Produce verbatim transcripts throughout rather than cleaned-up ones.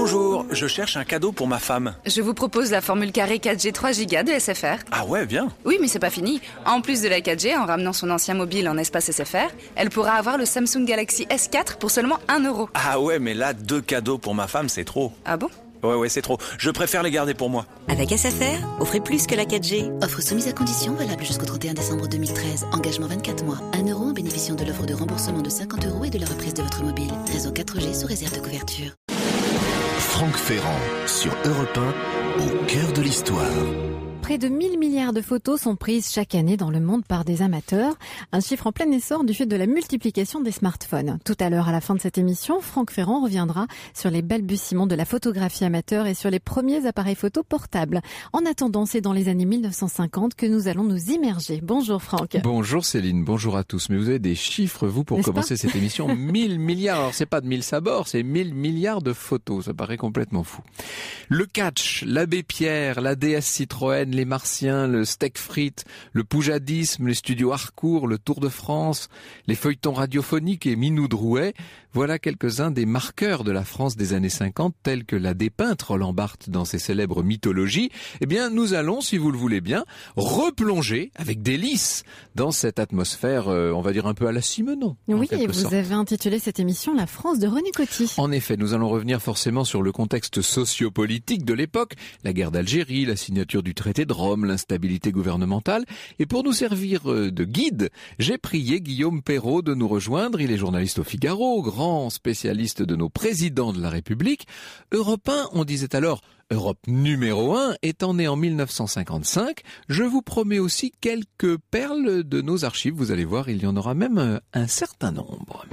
Bonjour, je cherche un cadeau pour ma femme. Je vous propose la formule carré quatre G trois giga de S F R. Ah ouais, bien. Oui, mais c'est pas fini. En plus de la quatre G, en ramenant son ancien mobile en espace S F R, elle pourra avoir le Samsung Galaxy S quatre pour seulement un euro. Ah ouais, mais là, deux cadeaux pour ma femme, c'est trop. Ah bon ? Ouais, ouais, c'est trop. Je préfère les garder pour moi. Avec S F R, offrez plus que la quatre G. Offre soumise à condition, valable jusqu'au trente et un décembre deux mille treize. Engagement vingt-quatre mois. un euro en bénéficiant de l'offre de remboursement de cinquante euros et de la reprise de votre mobile. Réseau quatre G sous réserve de couverture. Franck Ferrand, sur Europe un, au cœur de l'histoire. Près de mille milliards de photos sont prises chaque année dans le monde par des amateurs, un chiffre en plein essor du fait de la multiplication des smartphones. Tout à l'heure, à la fin de cette émission, Franck Ferrand reviendra sur les balbutiements de la photographie amateur et sur les premiers appareils photo portables. En attendant, c'est dans les années mille neuf cent cinquante que nous allons nous immerger. Bonjour Franck. Bonjour Céline, bonjour à tous. Mais vous avez des chiffres, vous, pour N'est-ce commencer pas cette émission. mille milliards, alors c'est pas de mille sabords, c'est mille milliards de photos, ça paraît complètement fou. Le catch, l'abbé Pierre, la déesse Citroën, les Martiens, le steak frites, le poujadisme, les studios Harcourt, le Tour de France, les feuilletons radiophoniques et Minou Drouet, voilà quelques-uns des marqueurs de la France des années cinquante, tels que l'a dépeint Roland Barthes dans ses célèbres mythologies. Eh bien, nous allons, si vous le voulez bien, replonger avec délice dans cette atmosphère, euh, on va dire un peu à la Simenon. Oui, et vous sorte. avez intitulé cette émission « La France de René Coty ». En effet, nous allons revenir forcément sur le contexte sociopolitique de l'époque, la guerre d'Algérie, la signature du traité de Rome, l'instabilité gouvernementale. Et pour nous servir de guide, j'ai prié Guillaume Perrault de nous rejoindre. Il est journaliste au Figaro, grand spécialiste de nos présidents de la République. Europe un, on disait alors Europe numéro un, étant né en mille neuf cent cinquante-cinq. Je vous promets aussi quelques perles de nos archives. Vous allez voir, il y en aura même un certain nombre.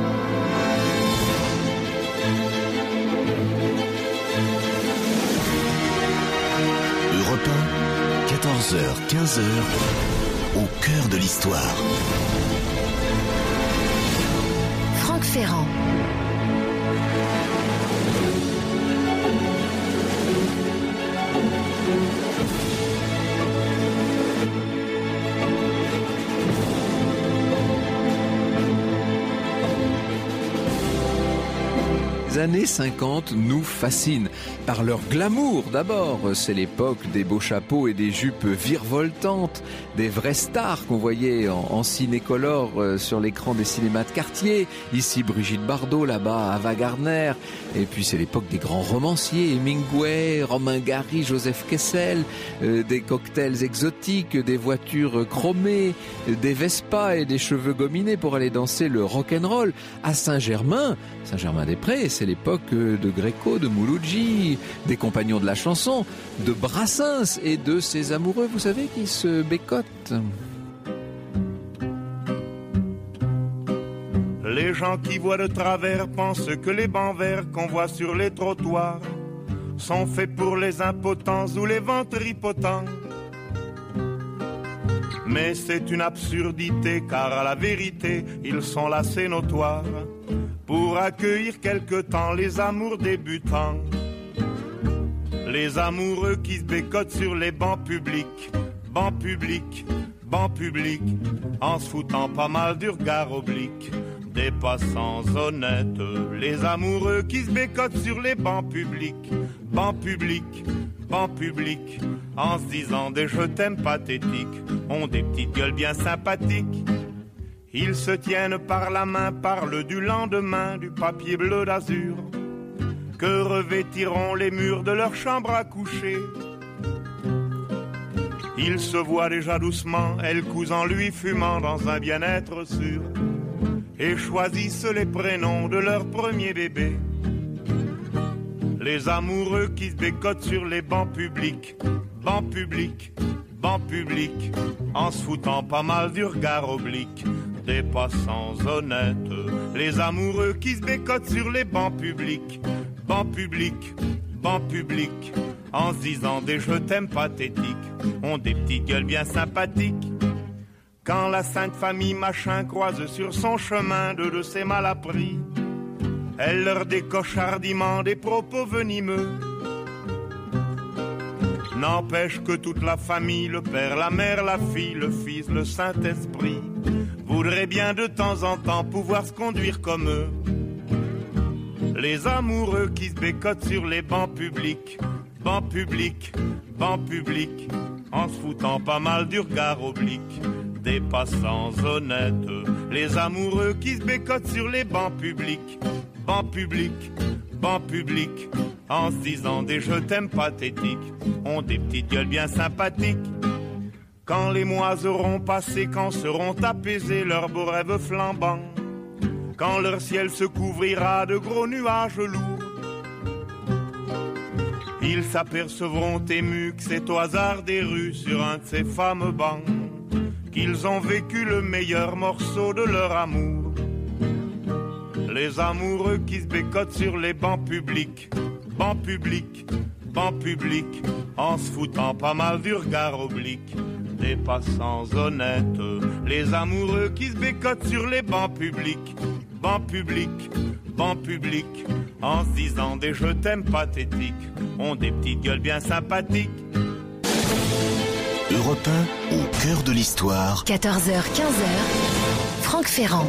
Europe un, quatorze heures, quinze heures, au cœur de l'histoire. Franck Ferrand. Les années cinquante nous fascinent par leur glamour d'abord. C'est l'époque des beaux chapeaux et des jupes virevoltantes, des vraies stars qu'on voyait en, en cinécolore euh, sur l'écran des cinémas de quartier. Ici Brigitte Bardot, là-bas Ava Gardner. Et puis c'est l'époque des grands romanciers, Hemingway, Romain Gary, Joseph Kessel, euh, des cocktails exotiques, des voitures chromées, euh, des Vespa et des cheveux gominés pour aller danser le rock'n'roll. À Saint-Germain, Saint-Germain-des-Prés, c'est l'époque de Gréco, de Mouloudji, des compagnons de la chanson, de Brassens et de ses amoureux, vous savez, qui se bécotent. Les gens qui voient de travers pensent que les bancs verts qu'on voit sur les trottoirs sont faits pour les impotents ou les ventripotents. Mais c'est une absurdité, car à la vérité, ils sont là, c'est notoire, pour accueillir quelque temps les amours débutants. Les amoureux qui se bécotent sur les bancs publics, bancs publics, bancs publics, en se foutant pas mal du regard oblique des passants honnêtes. Les amoureux qui se bécotent sur les bancs publics, bancs publics, bancs publics, en se disant des je t'aime pathétiques, ont des petites gueules bien sympathiques. Ils se tiennent par la main, parlent du lendemain, du papier bleu d'azur que revêtiront les murs de leur chambre à coucher. Ils se voient déjà doucement, elle cousant lui fumant dans un bien-être sûr, et choisissent les prénoms de leur premier bébé. Les amoureux qui se bécotent sur les bancs publics, bancs publics, bancs publics, en se foutant pas mal du regard oblique des passants honnêtes. Les amoureux qui se bécotent sur les bancs publics, bancs publics, bancs publics, en se disant des je t'aime pathétiques, ont des petites gueules bien sympathiques. Quand la sainte famille machin croise sur son chemin deux de ses malappris, elle leur décoche hardiment des propos venimeux. N'empêche que toute la famille, le père, la mère, la fille, le fils, le Saint-Esprit, voudraient bien de temps en temps pouvoir se conduire comme eux. Les amoureux qui se bécotent sur les bancs publics, bancs publics, bancs publics, en se foutant pas mal du regard oblique des passants honnêtes. Les amoureux qui se bécotent sur les bancs publics, bancs publics, bancs publics, en se disant des je t'aime pathétiques, ont des petites gueules bien sympathiques. Quand les mois auront passé, quand seront apaisés leurs beaux rêves flambants, quand leur ciel se couvrira de gros nuages lourds, ils s'apercevront émus que c'est au hasard des rues, sur un de ces fameux bancs, qu'ils ont vécu le meilleur morceau de leur amour. Les amoureux qui se bécotent sur les bancs publics, bancs publics, bancs publics, en se foutant pas mal du regard oblique des passants honnêtes. Les amoureux qui se bécotent sur les bancs publics, bancs publics, bancs publics, en se disant des je t'aime pathétiques, ont des petites gueules bien sympathiques. Europe un, au cœur de l'histoire. quatorze heures quinze, Franck Ferrand.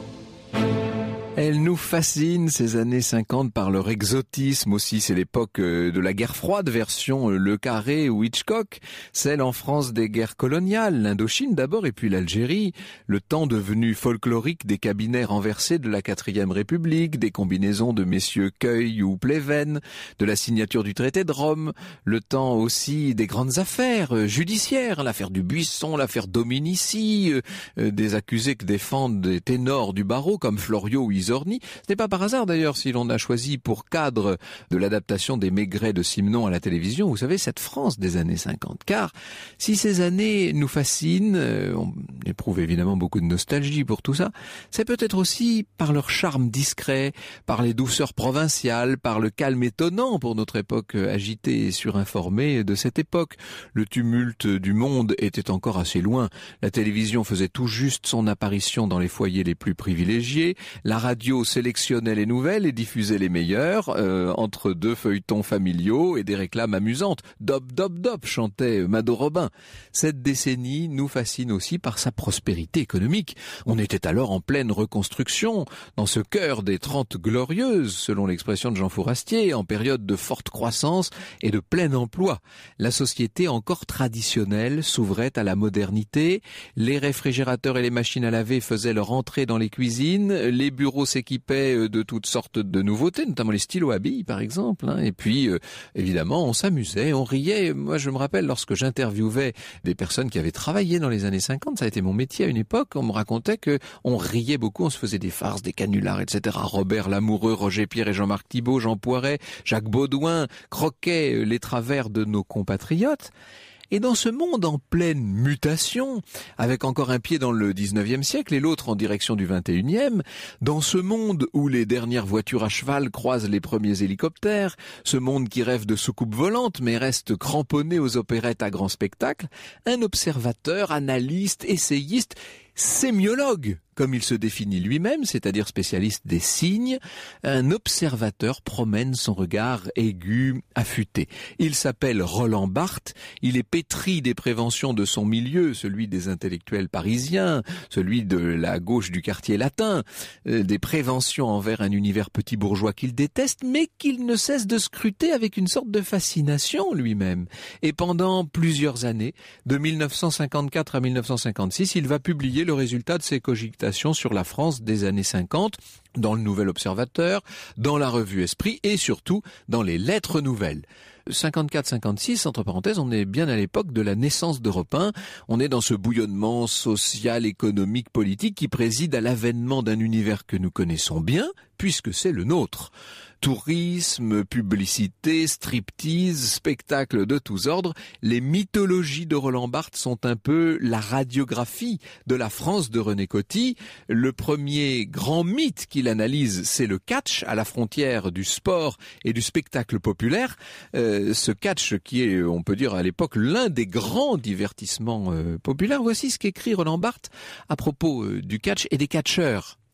Elles nous fascinent, ces années cinquante, par leur exotisme aussi. C'est l'époque de la guerre froide, version Le Carré ou Hitchcock. Celle en France des guerres coloniales, l'Indochine d'abord et puis l'Algérie. Le temps devenu folklorique des cabinets renversés de la quatrième République, des combinaisons de messieurs Cueil ou Pleven, de la signature du traité de Rome. Le temps aussi des grandes affaires judiciaires, l'affaire du Buisson, l'affaire Dominici, euh, des accusés que défendent des ténors du barreau comme Florio ou Isorni. Ce n'est pas par hasard d'ailleurs si l'on a choisi pour cadre de l'adaptation des Maigret de Simenon à la télévision, vous savez, cette France des années cinquante. Car si ces années nous fascinent, on éprouve évidemment beaucoup de nostalgie pour tout ça, c'est peut-être aussi par leur charme discret, par les douceurs provinciales, par le calme étonnant pour notre époque agitée et surinformée de cette époque. Le tumulte du monde était encore assez loin. La télévision faisait tout juste son apparition dans les foyers les plus privilégiés. La radio sélectionnait les nouvelles et diffusait les meilleures, euh, entre deux feuilletons familiaux et des réclames amusantes. Dop, dop, dop, chantait Mado Robin. Cette décennie nous fascine aussi par sa prospérité économique. On était alors en pleine reconstruction, dans ce cœur des Trente Glorieuses, selon l'expression de Jean Fourastier, en période de forte croissance et de plein emploi. La société encore traditionnelle s'ouvrait à la modernité. Les réfrigérateurs et les machines à laver faisaient leur entrée dans les cuisines. Les bureaux s'équipaient de toutes sortes de nouveautés, notamment les stylos à billes par exemple, hein. Et puis euh, évidemment on s'amusait, on riait. Moi je me rappelle lorsque j'interviewais des personnes qui avaient travaillé dans les années cinquante, ça a été mon métier à une époque, on me racontait que on riait beaucoup, on se faisait des farces, des canulars, et cetera. Robert Lamoureux, Roger Pierre et Jean-Marc Thibault, Jean Poiret, Jacques Baudouin croquaient les travers de nos compatriotes. Et dans ce monde en pleine mutation, avec encore un pied dans le dix-neuvième siècle et l'autre en direction du vingt et unième, dans ce monde où les dernières voitures à cheval croisent les premiers hélicoptères, ce monde qui rêve de soucoupes volantes mais reste cramponné aux opérettes à grand spectacle, un observateur, analyste, essayiste, sémiologue, comme il se définit lui-même, c'est-à-dire spécialiste des signes, un observateur promène son regard aigu, affûté. Il s'appelle Roland Barthes, il est pétri des préventions de son milieu, celui des intellectuels parisiens, celui de la gauche du quartier latin, euh, des préventions envers un univers petit bourgeois qu'il déteste, mais qu'il ne cesse de scruter avec une sorte de fascination lui-même. Et pendant plusieurs années, de mille neuf cent cinquante-quatre à mille neuf cent cinquante-six, il va publier le résultat de ses cogitations sur la France des années cinquante, dans le Nouvel Observateur, dans la revue Esprit et surtout dans les Lettres Nouvelles. cinquante-quatre cinquante-six, entre parenthèses, on est bien à l'époque de la naissance d'Europe un. On est dans ce bouillonnement social, économique, politique qui préside à l'avènement d'un univers que nous connaissons bien, puisque c'est le nôtre. Tourisme, publicité, striptease, spectacles de tous ordres, les mythologies de Roland Barthes sont un peu la radiographie de la France de René Coty. Le premier grand mythe qu'il analyse, c'est le catch, à la frontière du sport et du spectacle populaire. Euh, ce catch qui est, on peut dire à l'époque, l'un des grands divertissements euh, populaires. Voici ce qu'écrit Roland Barthes à propos euh, du catch et des catcheurs.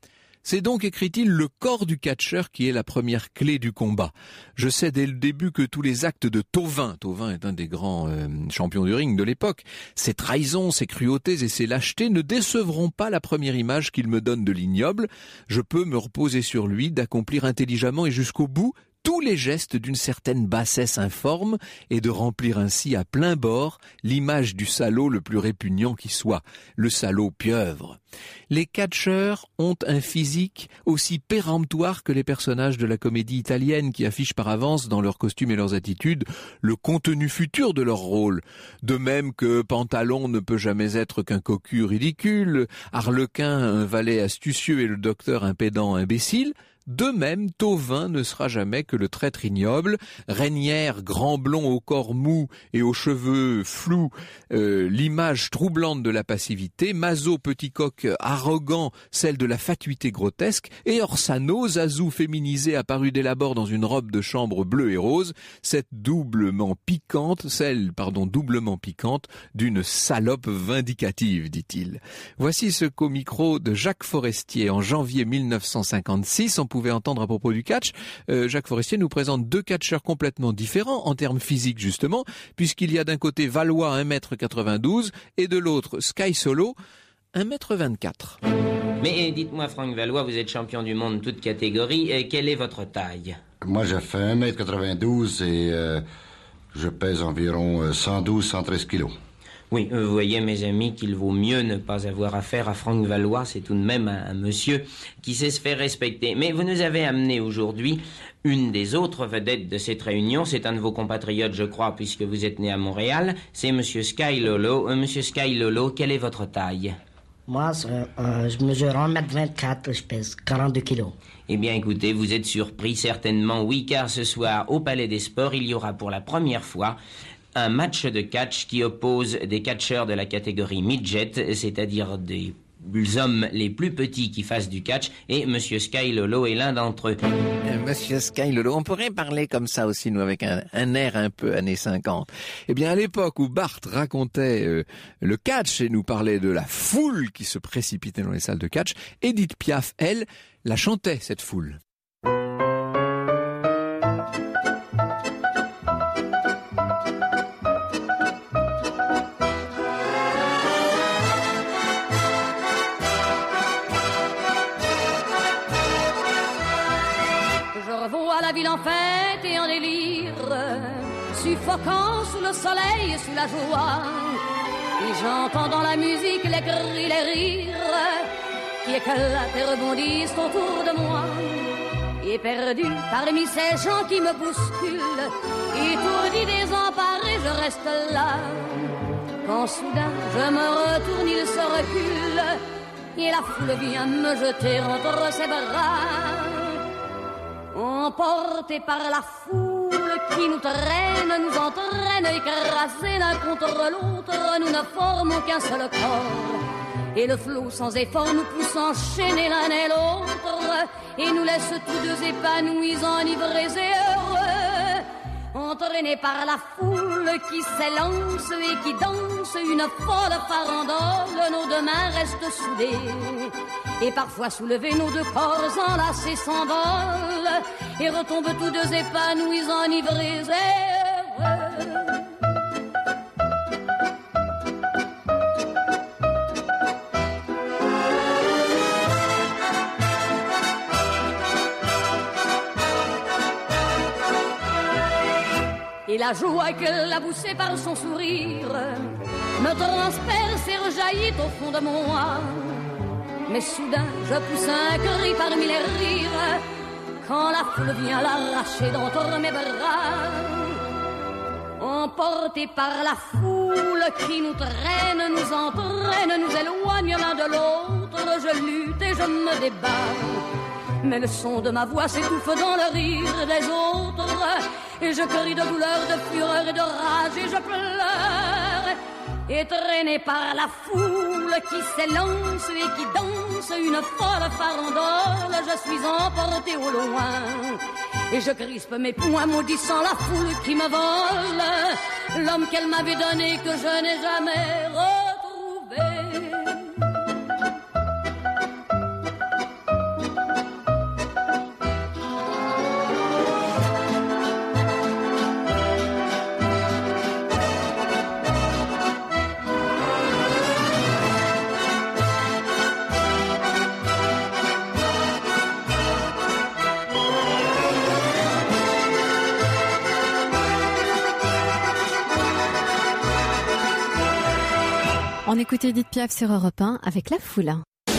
C'est donc, écrit-il, le corps du catcheur qui est la première clé du combat. Je sais dès le début que tous les actes de Thauvin, Thauvin est un des grands euh, champions du ring de l'époque, ses trahisons, ses cruautés et ses lâchetés ne décevront pas la première image qu'il me donne de l'ignoble. Je peux me reposer sur lui d'accomplir intelligemment et jusqu'au bout tous les gestes d'une certaine bassesse informe et de remplir ainsi à plein bord l'image du salaud le plus répugnant qui soit, le salaud pieuvre. Les catcheurs ont un physique aussi péremptoire que les personnages de la comédie italienne qui affichent par avance dans leurs costumes et leurs attitudes le contenu futur de leur rôle. De même que Pantalon ne peut jamais être qu'un cocu ridicule, Arlequin un valet astucieux et le docteur un pédant imbécile, de même, Thauvin ne sera jamais que le traître ignoble, Régnière, grand blond au corps mou et aux cheveux flous, euh, l'image troublante de la passivité, Mazo, petit coq arrogant, celle de la fatuité grotesque, et Orsano, Zazou féminisé apparu dès l'abord dans une robe de chambre bleue et rose, cette doublement piquante, celle, pardon, doublement piquante d'une salope vindicative, dit-il. Voici ce qu'au micro de Jacques Forestier en janvier mille neuf cent cinquante-six, on pouvait entendre à propos du catch. Euh, Jacques Forestier nous présente deux catcheurs complètement différents en termes physiques justement, puisqu'il y a d'un côté Valois un mètre quatre-vingt-douze et de l'autre Sky Solo un mètre vingt-quatre. Mais dites-moi Franck Valois, vous êtes champion du monde toute catégorie, et quelle est votre taille? Moi je fais un mètre quatre-vingt-douze et euh, je pèse environ cent douze cent treize kilos. Oui, vous voyez mes amis qu'il vaut mieux ne pas avoir affaire à Franck Valois, c'est tout de même un, un monsieur qui sait se faire respecter. Mais vous nous avez amené aujourd'hui une des autres vedettes de cette réunion, c'est un de vos compatriotes je crois puisque vous êtes né à Montréal, c'est Monsieur Sky Lolo. Euh, Monsieur Sky Lolo, quelle est votre taille? Moi, euh, je mesure un mètre vingt-quatre, je pèse quarante-deux kilos. Eh bien écoutez, vous êtes surpris certainement, oui, car ce soir au Palais des Sports, il y aura pour la première fois un match de catch qui oppose des catcheurs de la catégorie midget, c'est-à-dire des hommes les plus petits qui fassent du catch, et Monsieur Sky Lolo est l'un d'entre eux. Euh, Monsieur Sky Lolo, on pourrait parler comme ça aussi, nous, avec un, un air un peu années cinquante. Eh bien, à l'époque où Bart racontait euh, le catch et nous parlait de la foule qui se précipitait dans les salles de catch, Édith Piaf, elle, la chantait, cette foule. La ville en fête et en délire, suffocant sous le soleil et sous la joie. Et j'entends dans la musique les cris, les rires qui éclatent et rebondissent autour de moi. Et perdu parmi ces gens qui me bousculent, étourdi, désemparé, je reste là. Quand soudain je me retourne, il se recule et la foule vient me jeter entre ses bras. Emportés par la foule qui nous traîne, nous entraîne, écrasés l'un contre l'autre, nous ne formons qu'un seul corps. Et le flot sans effort nous pousse enchaîner l'un et l'autre, et nous laisse tous deux épanouis, enivrés et heureux. Entraînés par la foule qui s'élance et qui danse une folle farandole, nos deux mains restent soudées. Et parfois soulevés, nos deux corps enlacés s'envolent et retombent tous deux épanouis, enivrés et heureux. Et la joie qu'elle a poussée par son sourire me transperce et rejaillit au fond de moi. Mais soudain, je pousse un cri parmi les rires quand la foule vient l'arracher d'entre mes bras. Emportés par la foule qui nous traîne, nous entraîne, nous éloigne l'un de l'autre, je lutte et je me débat. Mais le son de ma voix s'étouffe dans le rire des autres, et je crie de douleur, de fureur et de rage, et je pleure. Et traîné par la foule qui s'élance et qui danse une folle farandole, je suis emporté au loin. Et je crispe mes poings maudissant la foule qui me vole l'homme qu'elle m'avait donné que je n'ai jamais retrouvé. On écoute Edith Piaf sur Europe un avec La Foule.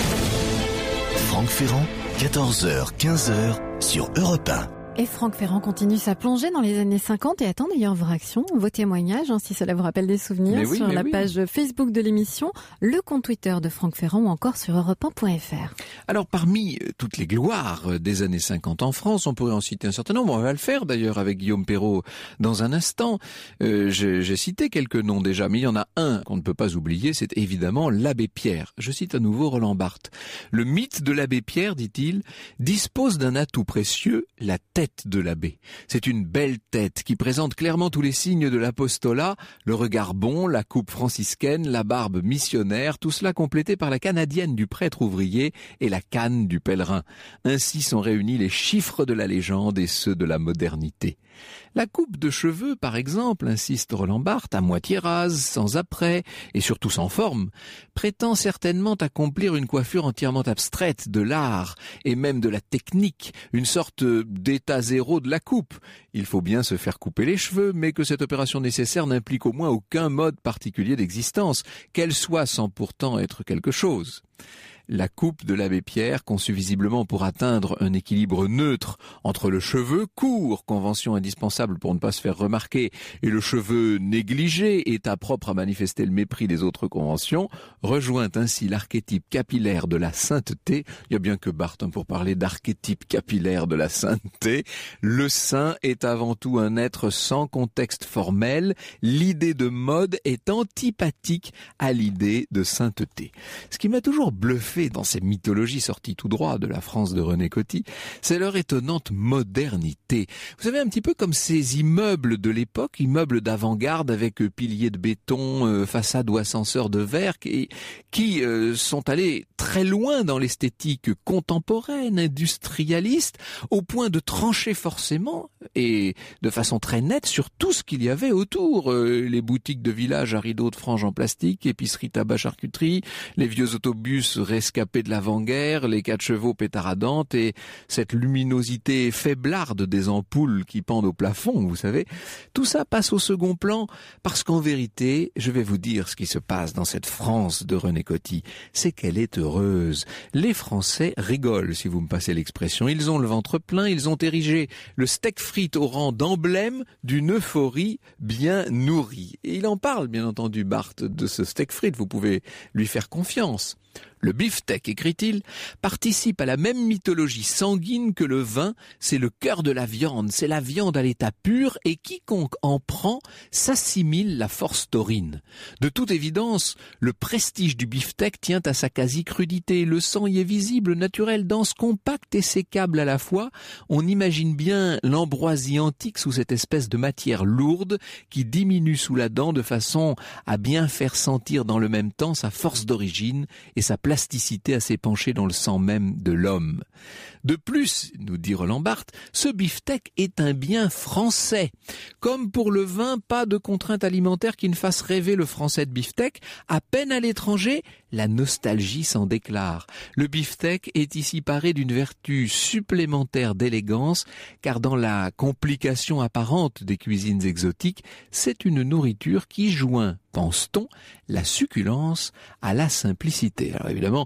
Franck Ferrand, quatorze heures quinze heures sur Europe un. Et Franck Ferrand continue sa plongée dans les années cinquante et attend d'ailleurs vos réactions, vos témoignages, hein, si cela vous rappelle des souvenirs, oui, sur la oui. page Facebook de l'émission, le compte Twitter de Franck Ferrand ou encore sur europe un point f r. Alors, parmi toutes les gloires des années cinquante en France, on pourrait en citer un certain nombre. On va le faire d'ailleurs avec Guillaume Perrault dans un instant. Euh, j'ai, j'ai cité quelques noms déjà, mais il y en a un qu'on ne peut pas oublier, c'est évidemment l'abbé Pierre. Je cite à nouveau Roland Barthes. Le mythe de l'abbé Pierre, dit-il, dispose d'un atout précieux, la tête de l'abbé. C'est une belle tête qui présente clairement tous les signes de l'apostolat, le regard bon, la coupe franciscaine, la barbe missionnaire, tout cela complété par la canadienne du prêtre ouvrier et la canne du pèlerin. Ainsi sont réunis les chiffres de la légende et ceux de la modernité. La coupe de cheveux, par exemple, insiste Roland Barthes, à moitié rase, sans apprêt, et surtout sans forme, prétend certainement accomplir une coiffure entièrement abstraite de l'art, et même de la technique, une sorte d'état zéro de la coupe. Il faut bien se faire couper les cheveux, mais que cette opération nécessaire n'implique au moins aucun mode particulier d'existence, qu'elle soit sans pourtant être quelque chose. La coupe de l'abbé Pierre, conçue visiblement pour atteindre un équilibre neutre entre le cheveu court, convention indispensable pour ne pas se faire remarquer, et le cheveu négligé, état propre à manifester le mépris des autres conventions, rejoint ainsi l'archétype capillaire de la sainteté. Il y a bien que Barthes pour parler d'archétype capillaire de la sainteté. Le saint est avant tout un être sans contexte formel. L'idée de mode est antipathique à l'idée de sainteté. Ce qui m'a toujours bluffé dans ces mythologies sorties tout droit de la France de René Coty, c'est leur étonnante modernité. Vous savez, un petit peu comme ces immeubles de l'époque, immeubles d'avant-garde avec piliers de béton, euh, façades ou ascenseurs de verre, qui, qui euh, sont allés très loin dans l'esthétique contemporaine, industrialiste, au point de trancher forcément et de façon très nette sur tout ce qu'il y avait autour. Euh, les boutiques de village à rideaux de franges en plastique, épicerie, tabac, charcuterie, les vieux autobus rescapés de l'avant-guerre, les quatre chevaux pétaradantes et cette luminosité faiblarde des ampoules qui pendent au plafond, vous savez. Tout ça passe au second plan parce qu'en vérité, je vais vous dire ce qui se passe dans cette France de René Coty, c'est qu'elle est heureuse. Les Français rigolent, si vous me passez l'expression. Ils ont le ventre plein, ils ont érigé le steak frites au rang d'emblème d'une euphorie bien nourrie. Et il en parle, bien entendu, Barthes, de ce steak frites. Vous pouvez lui faire confiance. Le beefsteak, écrit-il, participe à la même mythologie sanguine que le vin, c'est le cœur de la viande, c'est la viande à l'état pur et quiconque en prend s'assimile la force taurine. De toute évidence, le prestige du beefsteak tient à sa quasi-crudité, le sang y est visible, naturel, dense, compact et sécable à la fois. On imagine bien l'ambroisie antique sous cette espèce de matière lourde qui diminue sous la dent de façon à bien faire sentir dans le même temps sa force d'origine et sa plasticité à s'épancher dans le sang même de l'homme. De plus, nous dit Roland Barthes, ce beefsteak est un bien français. Comme pour le vin, pas de contrainte alimentaire qui ne fasse rêver le français de beefsteak. À peine à l'étranger, la nostalgie s'en déclare. Le beefsteak est ici paré d'une vertu supplémentaire d'élégance, car dans la complication apparente des cuisines exotiques, c'est une nourriture qui joint, pense-t-on, la succulence à la simplicité. Alors évidemment,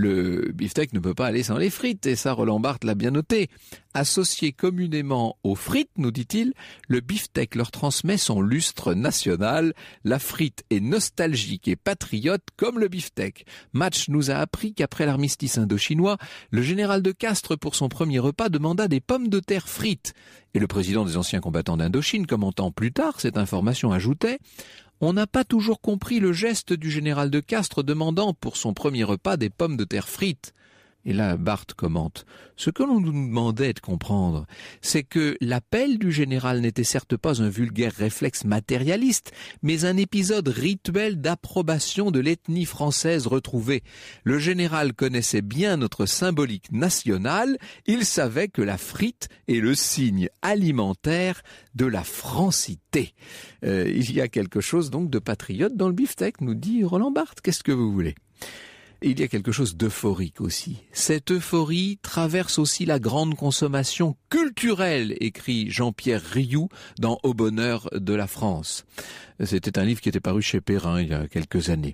le beefsteak ne peut pas aller sans les frites, et ça Roland Barthes l'a bien noté. Associé communément aux frites, nous dit-il, le beefsteak leur transmet son lustre national. La frite est nostalgique et patriote comme le beefsteak. Match nous a appris qu'après l'armistice indo-chinois, le général de Castres, pour son premier repas, demanda des pommes de terre frites. Et le président des anciens combattants d'Indochine, commentant plus tard cette information, ajoutait: on n'a pas toujours compris le geste du général de Castres demandant pour son premier repas des pommes de terre frites. Et là, Barthes commente. Ce que l'on nous demandait de comprendre, c'est que l'appel du général n'était certes pas un vulgaire réflexe matérialiste, mais un épisode rituel d'approbation de l'ethnie française retrouvée. Le général connaissait bien notre symbolique nationale, il savait que la frite est le signe alimentaire de la francité. Euh, il y a quelque chose donc de patriote dans le beefsteak, nous dit Roland Barthes. Qu'est-ce que vous voulez ? Et il y a quelque chose d'euphorique aussi. Cette euphorie traverse aussi la grande consommation culturelle, écrit Jean-Pierre Rioux dans Au bonheur de la France. C'était un livre qui était paru chez Perrin il y a quelques années.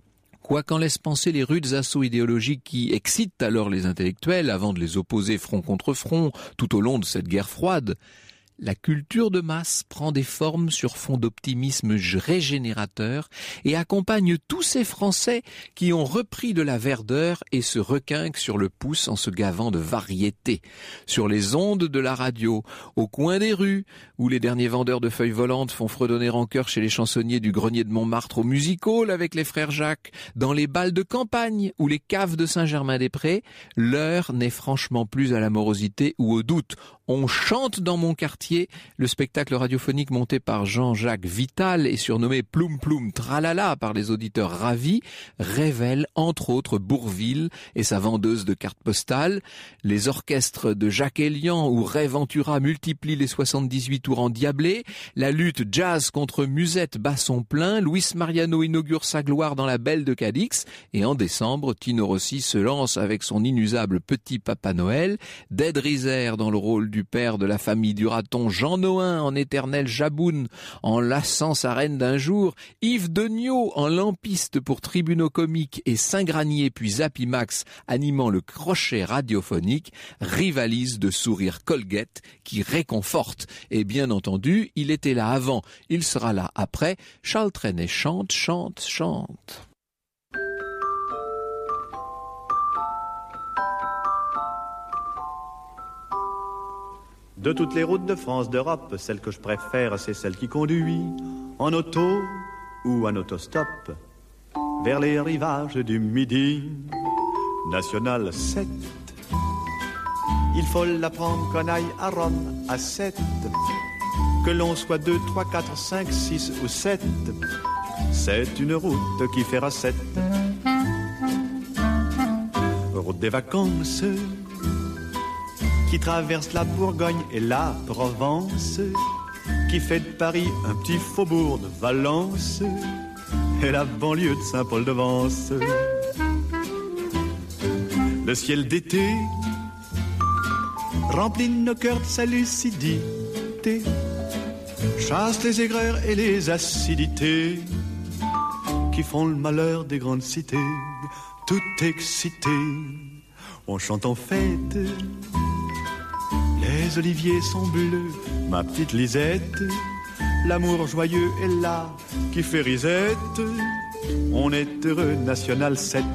Quoi qu'en laissent penser les rudes assauts idéologiques qui excitent alors les intellectuels avant de les opposer front contre front tout au long de cette guerre froide, la culture de masse prend des formes sur fond d'optimisme régénérateur et accompagne tous ces Français qui ont repris de la verdeur et se requinquent sur le pouce en se gavant de variété. Sur les ondes de la radio, au coin des rues, où les derniers vendeurs de feuilles volantes font fredonner en chœur chez les chansonniers du grenier de Montmartre au music hall avec les frères Jacques, dans les bals de campagne ou les caves de Saint-Germain-des-Prés, l'heure n'est franchement plus à la morosité ou au doute. On chante dans mon quartier. Le spectacle radiophonique monté par Jean-Jacques Vital et surnommé Ploum Ploum Tralala par les auditeurs ravis révèle entre autres Bourvil et sa vendeuse de cartes postales. Les orchestres de Jacques Elian ou Ray Ventura multiplient les soixante-dix-huit tours endiablés. La lutte jazz contre musette bat son plein. Luis Mariano inaugure sa gloire dans la Belle de Cadix. Et en décembre, Tino Rossi se lance avec son inusable Petit Papa Noël. Dead Riser dans le rôle du père de la famille du raton, Jean Nohain en éternel jaboun, en lassant sa reine d'un jour, Yves Degnaud en lampiste pour Tribunaux comiques et Saint-Granier puis Zapimax animant le crochet radiophonique, rivalisent de sourires Colgate qui réconfortent. Et bien entendu, il était là avant, il sera là après. Charles Trenet chante, chante, chante. De toutes les routes de France, d'Europe, celle que je préfère, c'est celle qui conduit en auto ou en autostop vers les rivages du Midi. National sept. Il faut la prendre qu'on aille à Rome à sept. Que l'on soit deux, trois, quatre, cinq, six ou sept. C'est une route qui fera sept. Route des vacances qui traverse la Bourgogne et la Provence, qui fait de Paris un petit faubourg de Valence et la banlieue de Saint-Paul-de-Vence. Le ciel d'été remplit nos cœurs de sa lucidité, chasse les aigreurs et les acidités qui font le malheur des grandes cités. Tout excité, on chante en fête. Les oliviers sont bleus, ma petite Lisette. L'amour joyeux est là, qui fait risette. On est heureux, National sept.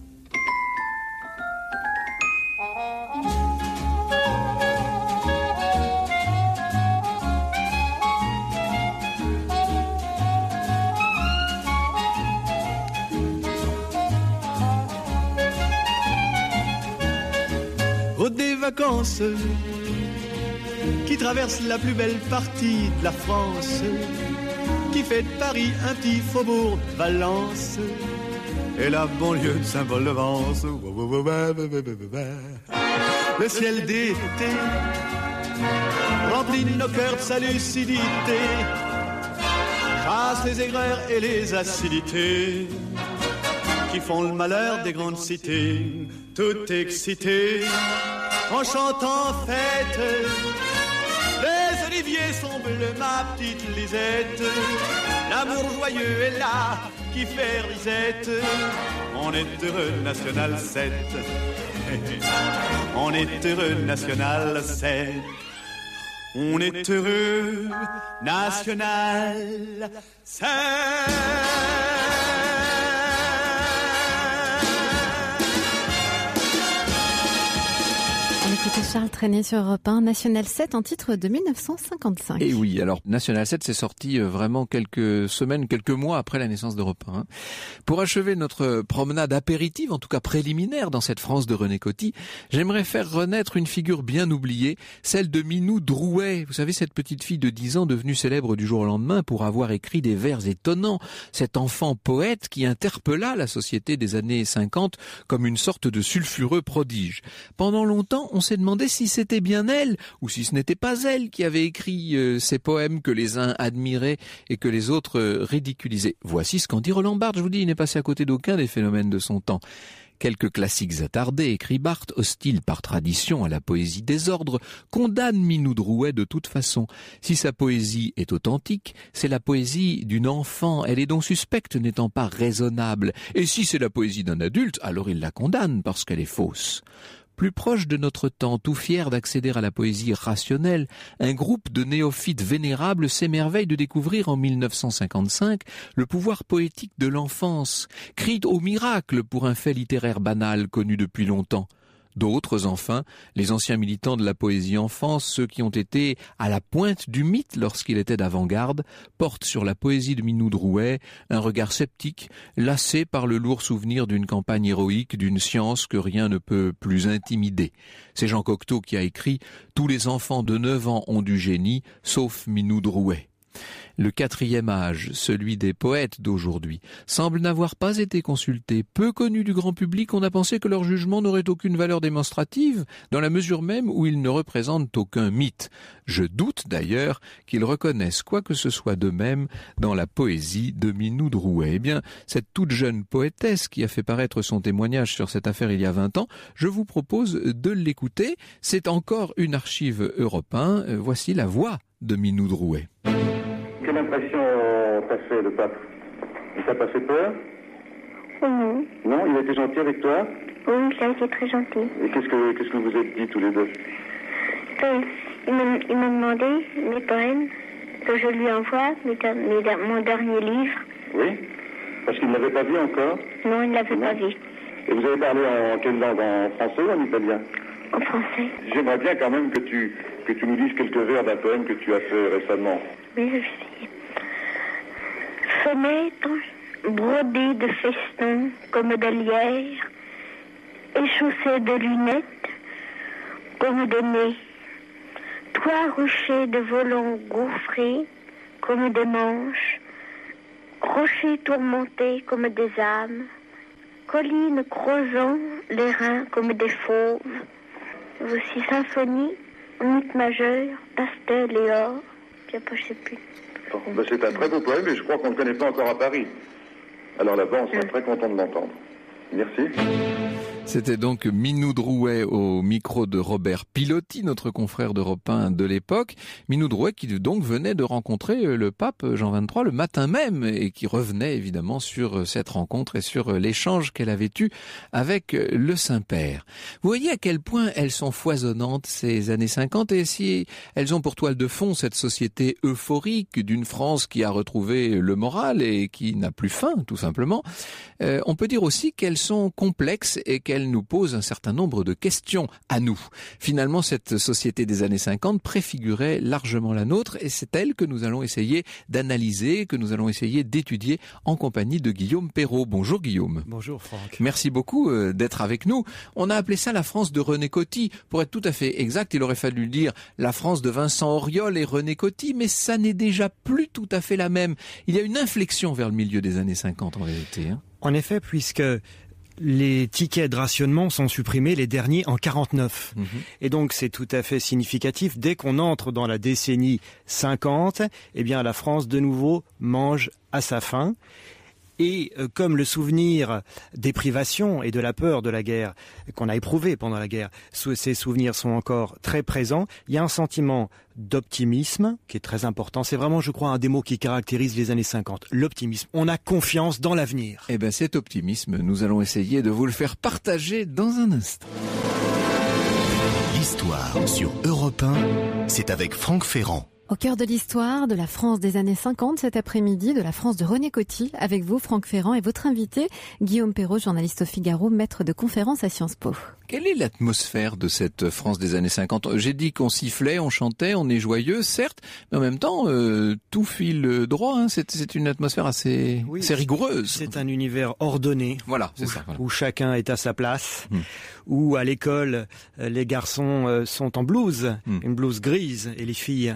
Route des vacances qui traverse la plus belle partie de la France, qui fait de Paris un petit faubourg de Valence et la banlieue de Saint-Paul-de-Vence. Le ciel d'été remplit nos cœurs de sa lucidité, chasse les aigreurs et les acidités qui font le malheur des grandes cités. Tout excité, en chantant fête. Les oliviers sont bleus, ma petite Lisette. L'amour joyeux est là, qui fait risette. On est heureux, National sept. On est heureux, National sept. On est heureux, National sept. Écoutez Charles Trenet sur Europe un, National sept, un titre de mille neuf cent cinquante-cinq. Et oui, alors National sept c'est sorti vraiment quelques semaines, quelques mois après la naissance d'Europe un. Pour achever notre promenade apéritive, en tout cas préliminaire dans cette France de René Coty, j'aimerais faire renaître une figure bien oubliée, celle de Minou Drouet. Vous savez, cette petite fille de dix ans devenue célèbre du jour au lendemain pour avoir écrit des vers étonnants. Cet enfant poète qui interpella la société des années cinquante comme une sorte de sulfureux prodige. Pendant longtemps, on s'est demandé si c'était bien elle ou si ce n'était pas elle qui avait écrit euh, ces poèmes que les uns admiraient et que les autres euh, ridiculisaient. Voici ce qu'en dit Roland Barthes. Je vous dis, il n'est passé à côté d'aucun des phénomènes de son temps. Quelques classiques attardés, écrit Barthes, hostiles par tradition à la poésie des ordres, condamnent Minou Drouet de toute façon. Si sa poésie est authentique, c'est la poésie d'une enfant. Elle est donc suspecte n'étant pas raisonnable. Et si c'est la poésie d'un adulte, alors il la condamne parce qu'elle est fausse. Plus proche de notre temps, tout fier d'accéder à la poésie rationnelle, un groupe de néophytes vénérables s'émerveille de découvrir en mille neuf cent cinquante-cinq le pouvoir poétique de l'enfance, crie au miracle pour un fait littéraire banal connu depuis longtemps. D'autres, enfin, les anciens militants de la poésie enfance, ceux qui ont été à la pointe du mythe lorsqu'il était d'avant-garde, portent sur la poésie de Minou Drouet un regard sceptique, lassé par le lourd souvenir d'une campagne héroïque, d'une science que rien ne peut plus intimider. C'est Jean Cocteau qui a écrit « Tous les enfants de neuf ans ont du génie, sauf Minou Drouet ». Le quatrième âge, celui des poètes d'aujourd'hui, semble n'avoir pas été consulté. Peu connu du grand public, on a pensé que leur jugement n'aurait aucune valeur démonstrative, dans la mesure même où ils ne représentent aucun mythe. Je doute d'ailleurs qu'ils reconnaissent quoi que ce soit d'eux-mêmes dans la poésie de Minou Drouet. Eh bien, cette toute jeune poétesse qui a fait paraître son témoignage sur cette affaire il y a vingt ans, je vous propose de l'écouter. C'est encore une archive Europe un. Voici la voix de Minou Drouet. Quelle impression t'a fait le pape? Il t'a pas fait peur? Non. Non, il a été gentil avec toi? Oui, il a été très gentil. Et qu'est-ce que qu'est-ce que vous êtes dit tous les deux? Euh, il m'a il m'a demandé mes poèmes, que je lui envoie, mes, mes, mon dernier livre. Oui? Parce qu'il ne l'avait pas vu encore? Non, il ne l'avait pas vu. Et vous avez parlé en quelle langue? En français ou en italien? En français. J'aimerais bien quand même que tu, que tu nous dises quelques vers d'un poème que tu as fait récemment. Oui, je vais essayer. Fenêtre brodée de festons comme de lierre, échaussée de lunettes comme de nez, toit rocher de volants gaufrés comme des manches, rochers tourmentés comme des âmes, collines creusant les reins comme des fauves. Voici symphonie, mythe majeur, pastel et or. Puis après, je sais plus. Bon, ben c'est un très beau poème et je crois qu'on ne le connaît pas encore à Paris. Alors là-bas, on serait très content de l'entendre. Merci. C'était donc Minou Drouet au micro de Robert Piloty, notre confrère d'Europe un de l'époque. Minou Drouet qui donc venait de rencontrer le pape Jean vingt-trois le matin même et qui revenait évidemment sur cette rencontre et sur l'échange qu'elle avait eu avec le Saint-Père. Vous voyez à quel point elles sont foisonnantes ces années cinquante et si elles ont pour toile de fond cette société euphorique d'une France qui a retrouvé le moral et qui n'a plus faim tout simplement. Euh, on peut dire aussi qu'elles sont complexes et qu'elles nous pose un certain nombre de questions à nous. Finalement, cette société des années cinquante préfigurait largement la nôtre et c'est elle que nous allons essayer d'analyser, que nous allons essayer d'étudier en compagnie de Guillaume Perrault. Bonjour Guillaume. Bonjour Franck. Merci beaucoup euh, d'être avec nous. On a appelé ça la France de René Coty. Pour être tout à fait exact, il aurait fallu dire la France de Vincent Auriol et René Coty, mais ça n'est déjà plus tout à fait la même. Il y a une inflexion vers le milieu des années cinquante en réalité. Hein. En effet, puisque les tickets de rationnement sont supprimés, les derniers en quarante-neuf. Mmh. Et donc c'est tout à fait significatif. Dès qu'on entre dans la décennie cinquante, eh bien la France de nouveau mange à sa faim. Et euh, comme le souvenir des privations et de la peur de la guerre qu'on a éprouvé pendant la guerre, ces souvenirs sont encore très présents, il y a un sentiment d'optimisme qui est très important. C'est vraiment, je crois, un des mots qui caractérise les années cinquante. L'optimisme. On a confiance dans l'avenir. Eh bien, cet optimisme, nous allons essayer de vous le faire partager dans un instant. L'histoire sur Europe un, c'est avec Franck Ferrand. Au cœur de l'histoire de la France des années cinquante, cet après-midi, de la France de René Coty, avec vous, Franck Ferrand, et votre invité, Guillaume Perrault, journaliste au Figaro, maître de conférences à Sciences Po. Quelle est l'atmosphère de cette France des années cinquante? J'ai dit qu'on sifflait, on chantait, on est joyeux, certes, mais en même temps, euh, tout file droit. Hein. C'est, c'est une atmosphère assez, oui, assez rigoureuse. C'est un univers ordonné. Voilà, c'est où, ça. Voilà. Où chacun est à sa place. Hum. Où à l'école, les garçons sont en blouse, hum. une blouse grise, et les filles une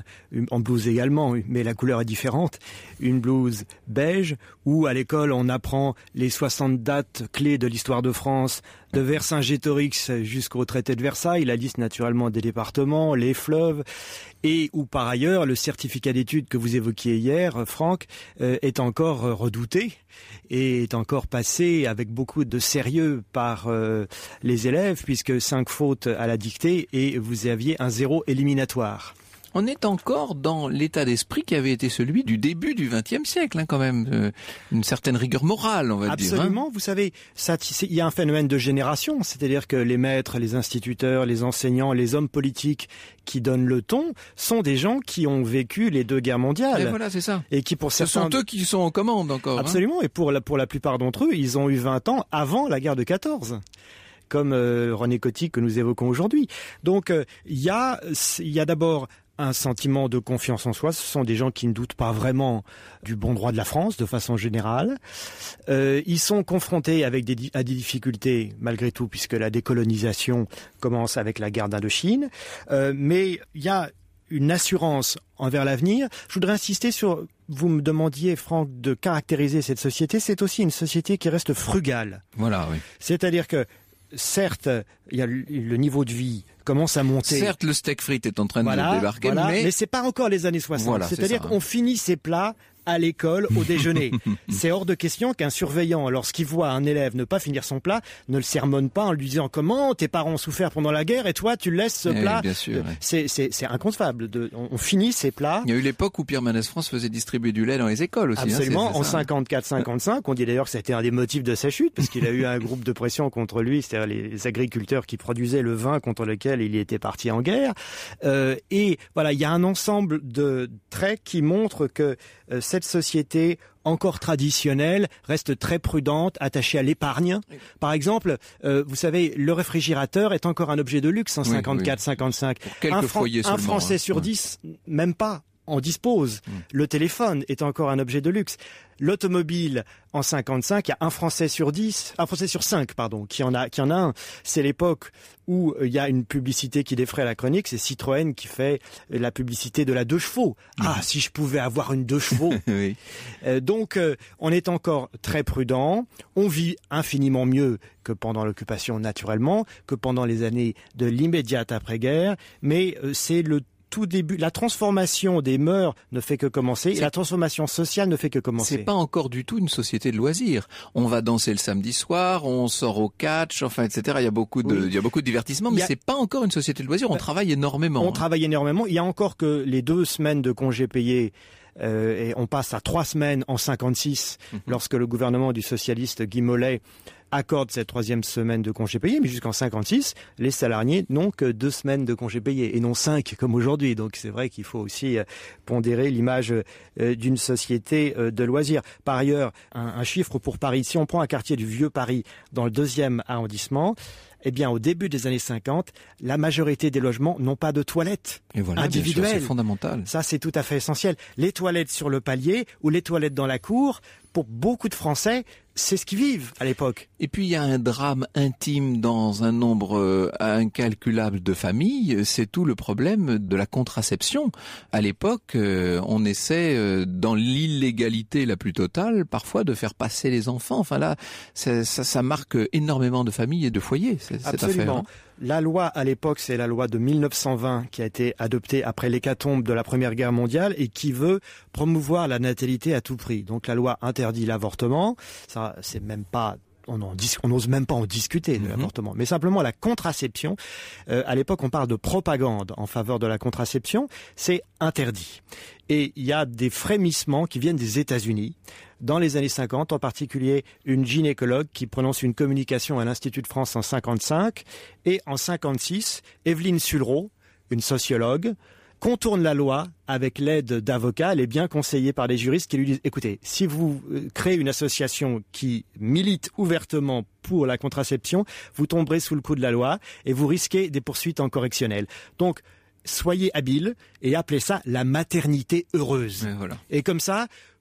en blouse également, mais la couleur est différente, une blouse beige, où à l'école on apprend les soixante dates clés de l'histoire de France, de Vercingétorix jusqu'au traité de Versailles, la liste naturellement des départements, les fleuves, et où par ailleurs le certificat d'études que vous évoquiez hier, Franck, euh, est encore redouté et est encore passé avec beaucoup de sérieux par euh, les élèves, puisque cinq fautes à la dictée et vous aviez un zéro éliminatoire. On est encore dans l'état d'esprit qui avait été celui du début du vingtième siècle, hein, quand même. Euh, une certaine rigueur morale, on va Absolument, dire. Absolument. Hein. Vous savez, ça, il y a un phénomène de génération. C'est-à-dire que les maîtres, les instituteurs, les enseignants, les hommes politiques qui donnent le ton sont des gens qui ont vécu les deux guerres mondiales. Et voilà, c'est ça. Et qui, pour Ce certains... sont eux qui sont aux commandes encore. Absolument. Hein. Et pour la, pour la plupart d'entre eux, ils ont eu vingt ans avant la guerre de quatorze. Comme euh, René Coty que nous évoquons aujourd'hui. Donc, il euh, y a, il y a d'abord un sentiment de confiance en soi. Ce sont des gens qui ne doutent pas vraiment du bon droit de la France, de façon générale. Euh, ils sont confrontés avec des, à des difficultés, malgré tout, puisque la décolonisation commence avec la guerre d'Indochine. Euh, mais il y a une assurance envers l'avenir. Je voudrais insister sur... Vous me demandiez, Franck, de caractériser cette société. C'est aussi une société qui reste frugale. Voilà, oui. C'est-à-dire que, certes, il y a le, le niveau de vie commence à monter. Certes, le steak frites est en train voilà, de débarquer, voilà, mais... mais c'est pas encore les années soixante. Voilà, c'est-à-dire c'est ça, qu'on hein. finit ses plats à l'école au déjeuner. C'est hors de question qu'un surveillant, lorsqu'il voit un élève ne pas finir son plat, ne le sermonne pas en lui disant comment tes parents ont souffert pendant la guerre et toi tu laisses ce eh, plat. Bien sûr, ouais. C'est, c'est, c'est inconcevable. De, on, on finit ses plats. Il y a eu l'époque où Pierre Mendès France faisait distribuer du lait dans les écoles aussi. Absolument. Hein, c'est, c'est en ça. cinquante-quatre cinquante-cinq, on dit d'ailleurs que ça a été un des motifs de sa chute parce qu'il a eu un groupe de pression contre lui, c'est-à-dire les agriculteurs qui produisaient le vin contre lequel il était parti en guerre. Euh, et voilà, il y a un ensemble de traits qui montrent que euh, cette société encore traditionnelle, reste très prudente, attachée à l'épargne. Par exemple, euh, vous savez, le réfrigérateur est encore un objet de luxe en cinquante-quatre cinquante-cinq. Pour quelques un, Fran- foyers un seulement, Français hein. sur Ouais. dix, même pas, en dispose. Mm. Le téléphone est encore un objet de luxe. L'automobile, en cinquante-cinq, il y a un Français sur dix, un Français sur cinq, pardon, qui en a, qui en a un. C'est l'époque où il y a une publicité qui défraie la chronique, c'est Citroën qui fait la publicité de la deux chevaux. Mm. Ah, si je pouvais avoir une deux chevaux. Oui. Euh, donc, euh, on est encore très prudent. On vit infiniment mieux que pendant l'occupation, naturellement, que pendant les années de l'immédiate après-guerre. Mais euh, c'est le tout début. La transformation des mœurs ne fait que commencer. Et la transformation sociale ne fait que commencer. C'est pas encore du tout une société de loisirs. On va danser le samedi soir, on sort au catch, enfin, et cetera. Il y a beaucoup de, Oui. il y a beaucoup de divertissement, mais a... c'est pas encore une société de loisirs. On bah, travaille énormément. On hein. travaille énormément. Il y a encore que les deux semaines de congés payés. Euh, et on passe à trois semaines en cinquante-six, mmh. lorsque le gouvernement du socialiste Guy Mollet accorde cette troisième semaine de congés payés, mais jusqu'en cinquante-six, les salariés n'ont que deux semaines de congés payés et non cinq comme aujourd'hui. Donc c'est vrai qu'il faut aussi euh, pondérer l'image euh, d'une société euh, de loisirs. Par ailleurs, un, un chiffre pour Paris. Si on prend un quartier du Vieux Paris dans le deuxième arrondissement, eh bien, au début des années cinquante, la majorité des logements n'ont pas de toilettes Et voilà, individuelles. bien sûr, c'est fondamental. Ça, c'est tout à fait essentiel. Les toilettes sur le palier ou les toilettes dans la cour, pour beaucoup de Français, c'est ce qu'ils vivent à l'époque. Et puis il y a un drame intime dans un nombre euh, incalculable de familles, c'est tout le problème de la contraception. À l'époque, euh, on essaie, euh, dans l'illégalité la plus totale, parfois de faire passer les enfants. Enfin là, ça, ça, ça marque énormément de familles et de foyers, cette Absolument. affaire. Hein. La loi à l'époque, c'est la loi de mille neuf cent vingt qui a été adoptée après l'hécatombe de la Première Guerre mondiale et qui veut promouvoir la natalité à tout prix. Donc la loi interdit l'avortement. Ça, c'est même pas on n'ose même pas en discuter de mmh. l'avortement, mais simplement la contraception. Euh, à l'époque, on parle de propagande en faveur de la contraception. C'est interdit. Et il y a des frémissements qui viennent des États-Unis. Dans les années cinquante, en particulier une gynécologue qui prononce une communication à l'Institut de France en cinquante-cinq. Et en cinquante-six, Evelyne Sulro, une sociologue, contourne la loi avec l'aide d'avocats. Elle est bien conseillée par des juristes qui lui disent « Écoutez, si vous créez une association qui milite ouvertement pour la contraception, vous tomberez sous le coup de la loi et vous risquez des poursuites en correctionnel. » Donc, soyez habiles et appelez ça la maternité heureuse. Et, voilà. Et comme ça,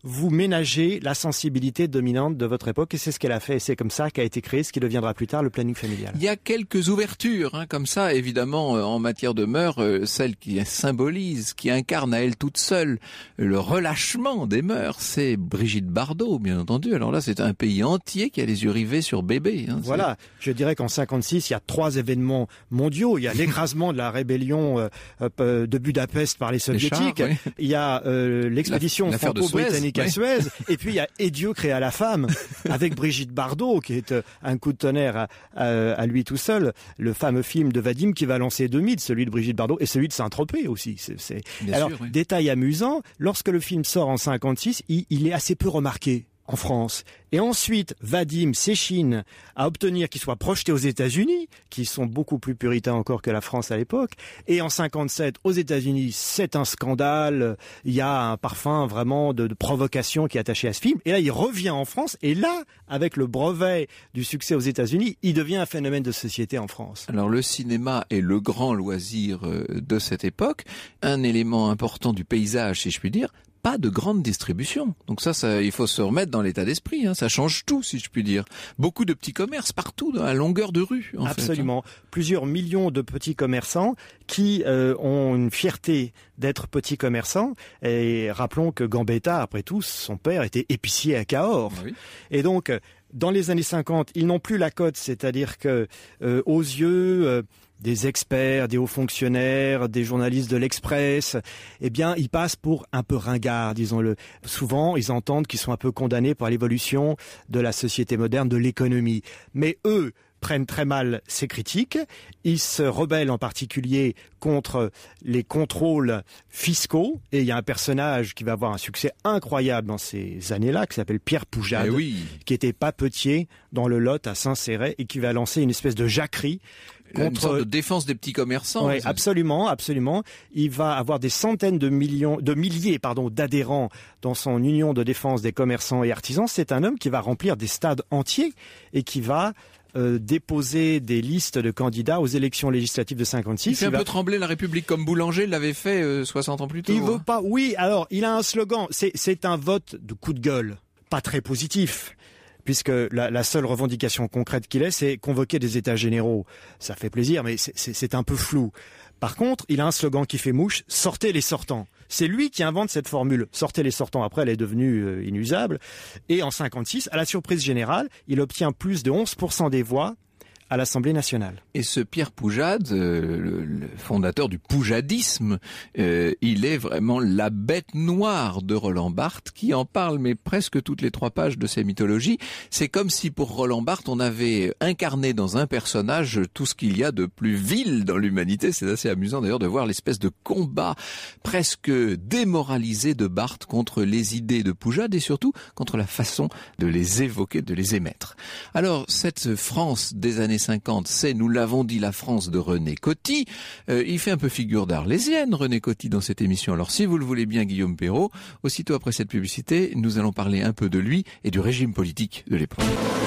vous ménagez la sensibilité dominante de votre époque, et c'est ce qu'elle a fait, et c'est comme ça qu'a été créé ce qui deviendra plus tard le planning familial. Il y a quelques ouvertures, hein, comme ça, évidemment, euh, en matière de mœurs, euh, celle qui symbolise, qui incarne à elle toute seule le relâchement des mœurs, c'est Brigitte Bardot, bien entendu. Alors là, c'est un pays entier qui a les yeux rivés sur bébé. Hein, voilà, je dirais qu'en cinquante-six, il y a trois événements mondiaux. Il y a l'écrasement de la rébellion euh, euh, de Budapest par les soviétiques, chars, oui. Il y a euh, l'expédition la, franco-britannique à Suez, oui. Et puis il y a Et Dieu créa la femme, avec Brigitte Bardot, qui est euh, un coup de tonnerre à, à, à lui tout seul, le fameux film de Vadim qui va lancer deux mythes, celui de Brigitte Bardot et celui de Saint-Tropez aussi. C'est, c'est... Alors, sûr, oui. Détail amusant, lorsque le film sort en cinquante-six, il, il est assez peu remarqué en France. Et ensuite, Vadim s'échine à obtenir qu'il soit projeté aux États-Unis, qui sont beaucoup plus puritains encore que la France à l'époque. Et en cinquante-sept, aux États-Unis, c'est un scandale. Il y a un parfum vraiment de, de provocation qui est attaché à ce film. Et là, il revient en France. Et là, avec le brevet du succès aux États-Unis, il devient un phénomène de société en France. Alors, le cinéma est le grand loisir de cette époque. Un élément important du paysage, si je puis dire. Pas de grande distribution. Donc ça, ça, il faut se remettre dans l'état d'esprit. Hein. Ça change tout, si je puis dire. Beaucoup de petits commerces partout, à longueur de rue. En Absolument. Fait, hein. Plusieurs millions de petits commerçants qui euh, ont une fierté d'être petits commerçants. Et rappelons que Gambetta, après tout, son père était épicier à Cahors. Oui. Et donc, dans les années cinquante, ils n'ont plus la cote, c'est-à-dire que euh, aux yeux euh, des experts, des hauts fonctionnaires, des journalistes de l'Express, eh bien, ils passent pour un peu ringards, disons-le. Souvent, ils entendent qu'ils sont un peu condamnés par l'évolution de la société moderne, de l'économie. Mais eux prennent très mal ces critiques. Ils se rebellent en particulier contre les contrôles fiscaux. Et il y a un personnage qui va avoir un succès incroyable dans ces années-là, qui s'appelle Pierre Poujade, eh oui. qui était papetier dans le Lot à Saint-Céret et qui va lancer une espèce de jacquerie contre une sorte de défense des petits commerçants. Oui, absolument, absolument. Il va avoir des centaines de millions, de milliers, pardon, d'adhérents dans son union de défense des commerçants et artisans. C'est un homme qui va remplir des stades entiers et qui va euh, déposer des listes de candidats aux élections législatives de cinquante-six. Il fait il un va... peu trembler la République comme Boulanger l'avait fait euh, soixante ans plus tôt. Il hein. veut pas. Oui, alors il a un slogan. C'est, c'est un vote de coup de gueule, pas très positif. Puisque la, la seule revendication concrète qu'il ait, c'est convoquer des états généraux. Ça fait plaisir, mais c'est, c'est, c'est un peu flou. Par contre, il a un slogan qui fait mouche, « Sortez les sortants ». C'est lui qui invente cette formule, « Sortez les sortants ». Après, elle est devenue euh, inusable. Et en cinquante-six, à la surprise générale, il obtient plus de onze pour cent des voix à l'Assemblée nationale. Et ce Pierre Poujade, euh, le, le fondateur du poujadisme, euh, il est vraiment la bête noire de Roland Barthes, qui en parle, mais presque toutes les trois pages de ses mythologies. C'est comme si pour Roland Barthes, on avait incarné dans un personnage tout ce qu'il y a de plus vil dans l'humanité. C'est assez amusant d'ailleurs de voir l'espèce de combat presque démoralisé de Barthes contre les idées de Poujade et surtout contre la façon de les évoquer, de les émettre. Alors, cette France des années cinquante, c'est, nous l'avons dit, la France de René Coty. Euh, il fait un peu figure d'arlésienne, René Coty, dans cette émission. Alors, si vous le voulez bien, Guillaume Perrault, aussitôt après cette publicité, nous allons parler un peu de lui et du régime politique de l'époque.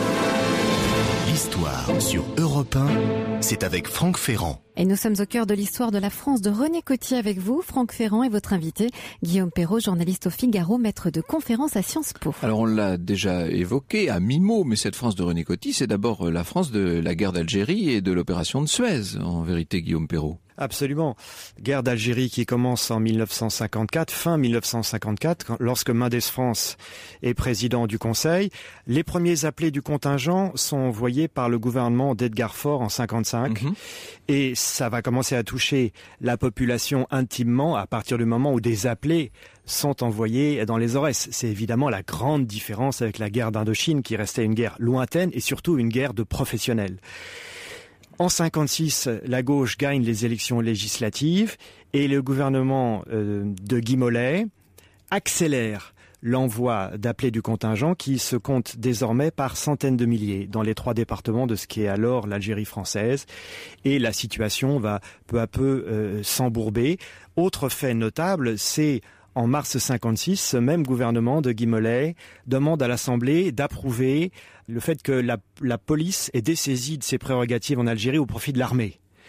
L'histoire sur Europe un, c'est avec Franck Ferrand. Et nous sommes au cœur de l'histoire de la France de René Coty avec vous, Franck Ferrand, et votre invité, Guillaume Perrault, journaliste au Figaro, maître de conférences à Sciences Po. Alors on l'a déjà évoqué à mi-mot, mais cette France de René Coty, c'est d'abord la France de la guerre d'Algérie et de l'opération de Suez, en vérité, Guillaume Perrault. Absolument. Guerre d'Algérie qui commence en mille neuf cent cinquante-quatre, fin mille neuf cent cinquante-quatre, lorsque Mendès France est président du Conseil. Les premiers appelés du contingent sont envoyés par le gouvernement d'Edgar Faure en cinquante-cinq. Mmh. Et ça va commencer à toucher la population intimement à partir du moment où des appelés sont envoyés dans les Aurès. C'est évidemment la grande différence avec la guerre d'Indochine qui restait une guerre lointaine et surtout une guerre de professionnels. En cinquante-six, la gauche gagne les élections législatives et le gouvernement euh, de Guy Mollet accélère l'envoi d'appelés du contingent qui se compte désormais par centaines de milliers dans les trois départements de ce qui est alors l'Algérie française. Et la situation va peu à peu euh, s'embourber. Autre fait notable, c'est en mars cinquante-six, ce même gouvernement de Guy Mollet demande à l'Assemblée d'approuver le fait que la, la police est dessaisie de ses prérogatives en Algérie au profit de l'armée.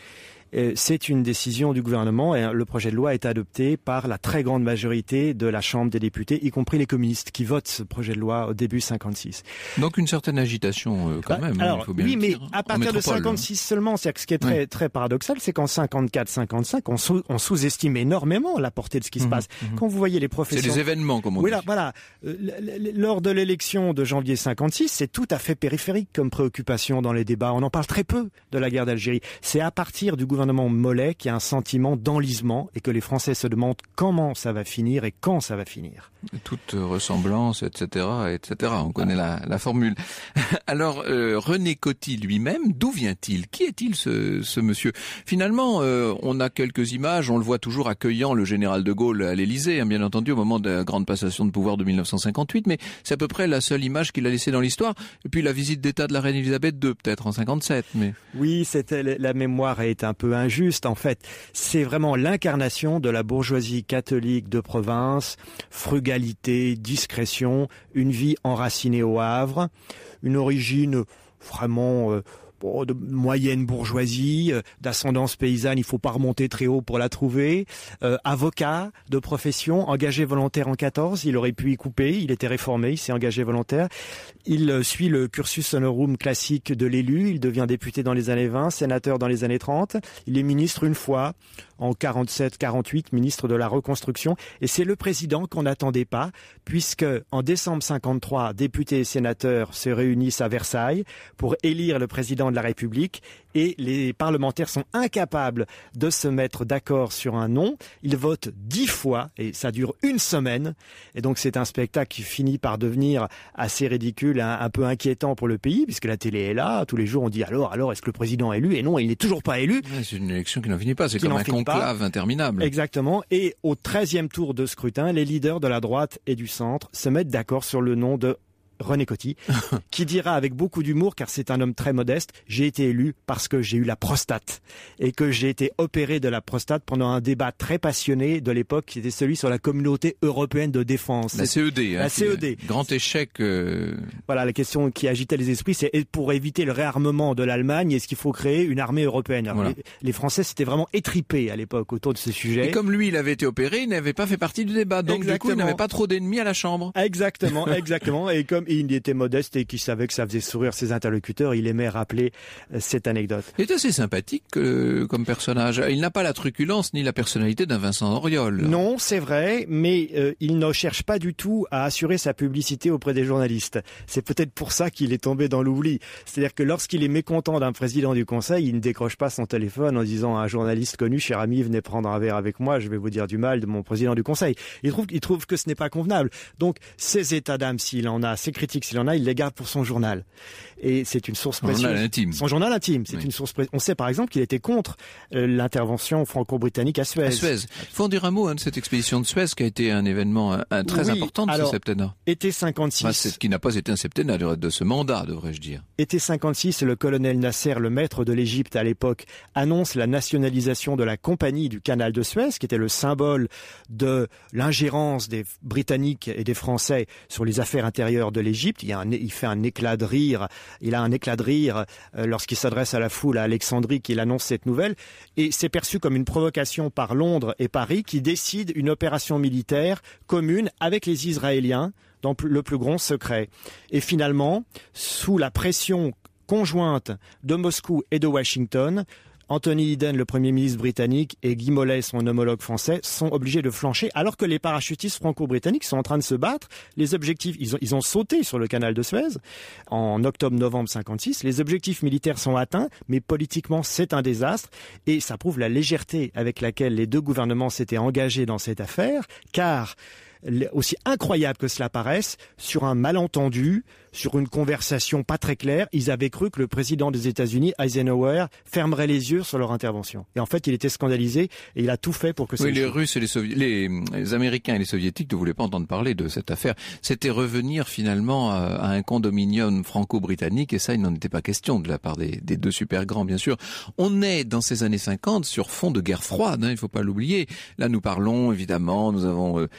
Euh, c'est une décision du gouvernement et le projet de loi est adopté par la très grande majorité de la Chambre des députés, y compris les communistes qui votent ce projet de loi au début cinquante-six. Donc une certaine agitation euh, quand bah, même, alors, il faut bien oui, le mais dire. à partir de cinquante-six seulement, c'est ce qui est très, oui. très paradoxal, c'est qu'en cinquante-quatre cinquante-cinq, on, sous, on sous-estime énormément la portée de ce qui mmh, se passe. Mmh. Quand vous voyez les professions... C'est des événements, comme on oui, dit. Là, voilà. Euh, lors de l'élection de janvier cinquante-six, c'est tout à fait périphérique comme préoccupation dans les débats. On en parle très peu de la guerre d'Algérie. C'est à partir du gouvernement Mollet qu'il y a un sentiment d'enlisement et que les Français se demandent comment ça va finir et quand ça va finir. Toute ressemblance, et cetera, et cetera. On connaît la, la formule. Alors, euh, René Coty lui-même, d'où vient-il? Qui est-il ce, ce monsieur? Finalement, euh, on a quelques images, on le voit toujours accueillant le général de Gaulle à l'Élysée, hein, bien entendu, au moment de la grande passation de pouvoir de mille neuf cent cinquante-huit, mais c'est à peu près la seule image qu'il a laissée dans l'histoire. Et puis la visite d'État de la reine Elisabeth deux, peut-être, en cinquante-sept. Mais... Oui, c'était, la mémoire est un peu injuste, en fait. C'est vraiment l'incarnation de la bourgeoisie catholique de province, frugalité, discrétion, une vie enracinée au Havre, une origine vraiment... Euh, Bon, de moyenne bourgeoisie, euh, d'ascendance paysanne, il faut pas remonter très haut pour la trouver. Euh, avocat de profession, engagé volontaire en quatorze, il aurait pu y couper, il était réformé, il s'est engagé volontaire. Il euh, suit le cursus honorum classique de l'élu, il devient député dans les années vingt, sénateur dans les années trente. Il est ministre une fois, en quarante-sept quarante-huit, ministre de la Reconstruction. Et c'est le président qu'on n'attendait pas, puisque en décembre cinquante-trois, députés et sénateurs se réunissent à Versailles pour élire le président de la République et les parlementaires sont incapables de se mettre d'accord sur un nom. Ils votent dix fois et ça dure une semaine. Et donc c'est un spectacle qui finit par devenir assez ridicule, un, un peu inquiétant pour le pays, puisque la télé est là. Tous les jours on dit alors, alors est-ce que le président est élu? Et non, il n'est toujours pas élu. Ouais, c'est une élection qui n'en finit pas, c'est comme un conclave interminable. Exactement. Et au treizième tour de scrutin, les leaders de la droite et du centre se mettent d'accord sur le nom de René Coty, qui dira avec beaucoup d'humour, car c'est un homme très modeste, j'ai été élu parce que j'ai eu la prostate et que j'ai été opéré de la prostate pendant un débat très passionné de l'époque qui était celui sur la communauté européenne de défense. La C E D. La hein, C E D. Grand échec. Euh... Voilà, la question qui agitait les esprits, c'est pour éviter le réarmement de l'Allemagne, est-ce qu'il faut créer une armée européenne? Alors, voilà. les, les Français s'étaient vraiment étrripés à l'époque autour de ce sujet. Et comme lui, il avait été opéré, il n'avait pas fait partie du débat, donc exactement. Du coup, il n'avait pas trop d'ennemis à la Chambre. Exactement, exactement. Et comme il était modeste et qu'il savait que ça faisait sourire ses interlocuteurs, il aimait rappeler cette anecdote. Il est assez sympathique euh, comme personnage. Il n'a pas la truculence ni la personnalité d'un Vincent Auriol. Non, c'est vrai, mais euh, il ne cherche pas du tout à assurer sa publicité auprès des journalistes. C'est peut-être pour ça qu'il est tombé dans l'oubli. C'est-à-dire que lorsqu'il est mécontent d'un président du Conseil, il ne décroche pas son téléphone en disant à un journaliste connu, cher ami, venez prendre un verre avec moi, je vais vous dire du mal de mon président du Conseil. Il trouve, il trouve que ce n'est pas convenable. Donc, ses états d'âme, s'il en a, ses critiques, s'il en a, il les garde pour son journal. Et c'est une source précieuse. Son journal intime. Son journal intime, c'est oui. une source précieuse. On sait par exemple qu'il était contre euh, l'intervention franco-britannique à Suez. À Suez. Il faut en dire un mot hein, de cette expédition de Suez qui a été un événement un, un très oui, important de alors, ce septennat. Été cinquante-six. Enfin, c'est, qui n'a pas été un septennat de, de ce mandat, devrais-je dire. Été cinquante-six, le colonel Nasser, le maître de l'Égypte à l'époque, annonce la nationalisation de la compagnie du canal de Suez, qui était le symbole de l'ingérence des Britanniques et des Français sur les affaires intérieures de l'Égypte. Il y a un, il fait un éclat de rire, il a un éclat de rire euh, lorsqu'il s'adresse à la foule à Alexandrie qu'il annonce cette nouvelle, et c'est perçu comme une provocation par Londres et Paris qui décident une opération militaire commune avec les Israéliens dans le plus grand secret. Et finalement, sous la pression conjointe de Moscou et de Washington, Anthony Eden, le Premier ministre britannique, et Guy Mollet, son homologue français, sont obligés de flancher, alors que les parachutistes franco-britanniques sont en train de se battre. Les objectifs, ils ont, ils ont sauté sur le canal de Suez en octobre-novembre cinquante-six. Les objectifs militaires sont atteints, mais politiquement, c'est un désastre. Et ça prouve la légèreté avec laquelle les deux gouvernements s'étaient engagés dans cette affaire, car aussi incroyable que cela paraisse, sur un malentendu, sur une conversation pas très claire, ils avaient cru que le président des États-Unis, Eisenhower, fermerait les yeux sur leur intervention. Et en fait, il était scandalisé et il a tout fait pour que ça oui, échoue. les Russes et les, Sovi- les, les Américains et les Soviétiques ne voulaient pas entendre parler de cette affaire. C'était revenir finalement à, à un condominium franco-britannique et ça, il n'en était pas question de la part des, des deux super grands, bien sûr. On est dans ces années cinquante sur fond de guerre froide, hein, il ne faut pas l'oublier. Là, nous parlons évidemment, nous avons euh, évoqué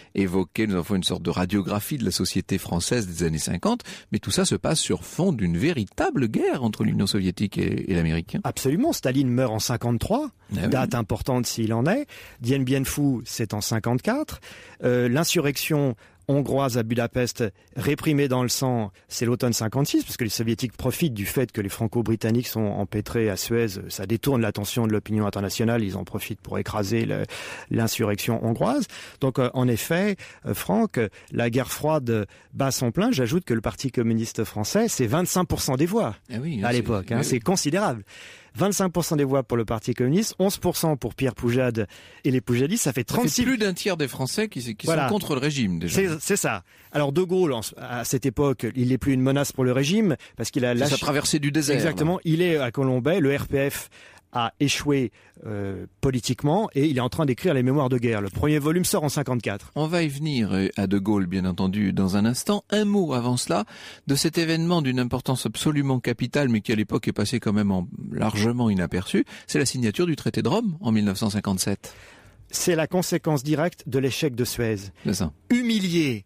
évoqué, nous avons fait une sorte de radiographie de la société française des années cinquante, mais tout ça se passe sur fond d'une véritable guerre entre l'Union soviétique et, et l'Amérique. Absolument, Staline meurt en cinquante-trois, ah date oui. importante s'il en est. Dien Bien Phu, c'est en cinquante-quatre. Euh, l'insurrection hongroise à Budapest, réprimée dans le sang, c'est l'automne cinquante-six, parce que les soviétiques profitent du fait que les franco-britanniques sont empêtrés à Suez. Ça détourne l'attention de l'opinion internationale, ils en profitent pour écraser le, l'insurrection hongroise. Donc euh, en effet, euh, Franck, la guerre froide bat son plein. J'ajoute que le Parti communiste français, c'est vingt-cinq pour cent des voix ah oui, à l'époque. C'est, hein, oui. c'est considérable. vingt-cinq pour cent des voix pour le Parti communiste, onze pour cent pour Pierre Poujade et les Poujadistes, ça fait trente-six... Ça fait plus d'un tiers des Français qui, qui voilà. sont contre le régime, déjà. C'est, c'est ça. Alors De Gaulle, à cette époque, il n'est plus une menace pour le régime, parce qu'il a lâché... C'est sa traversée du désert. Exactement. Là. Il est à Colombey, le R P F a échoué euh, politiquement et il est en train d'écrire les mémoires de guerre. Le premier volume sort en cinquante-quatre. On va y venir à De Gaulle, bien entendu, dans un instant. Un mot avant cela de cet événement d'une importance absolument capitale, mais qui à l'époque est passé quand même en, largement inaperçu. C'est la signature du traité de Rome en dix-neuf cent cinquante-sept. C'est la conséquence directe de l'échec de Suez. C'est ça. Humilié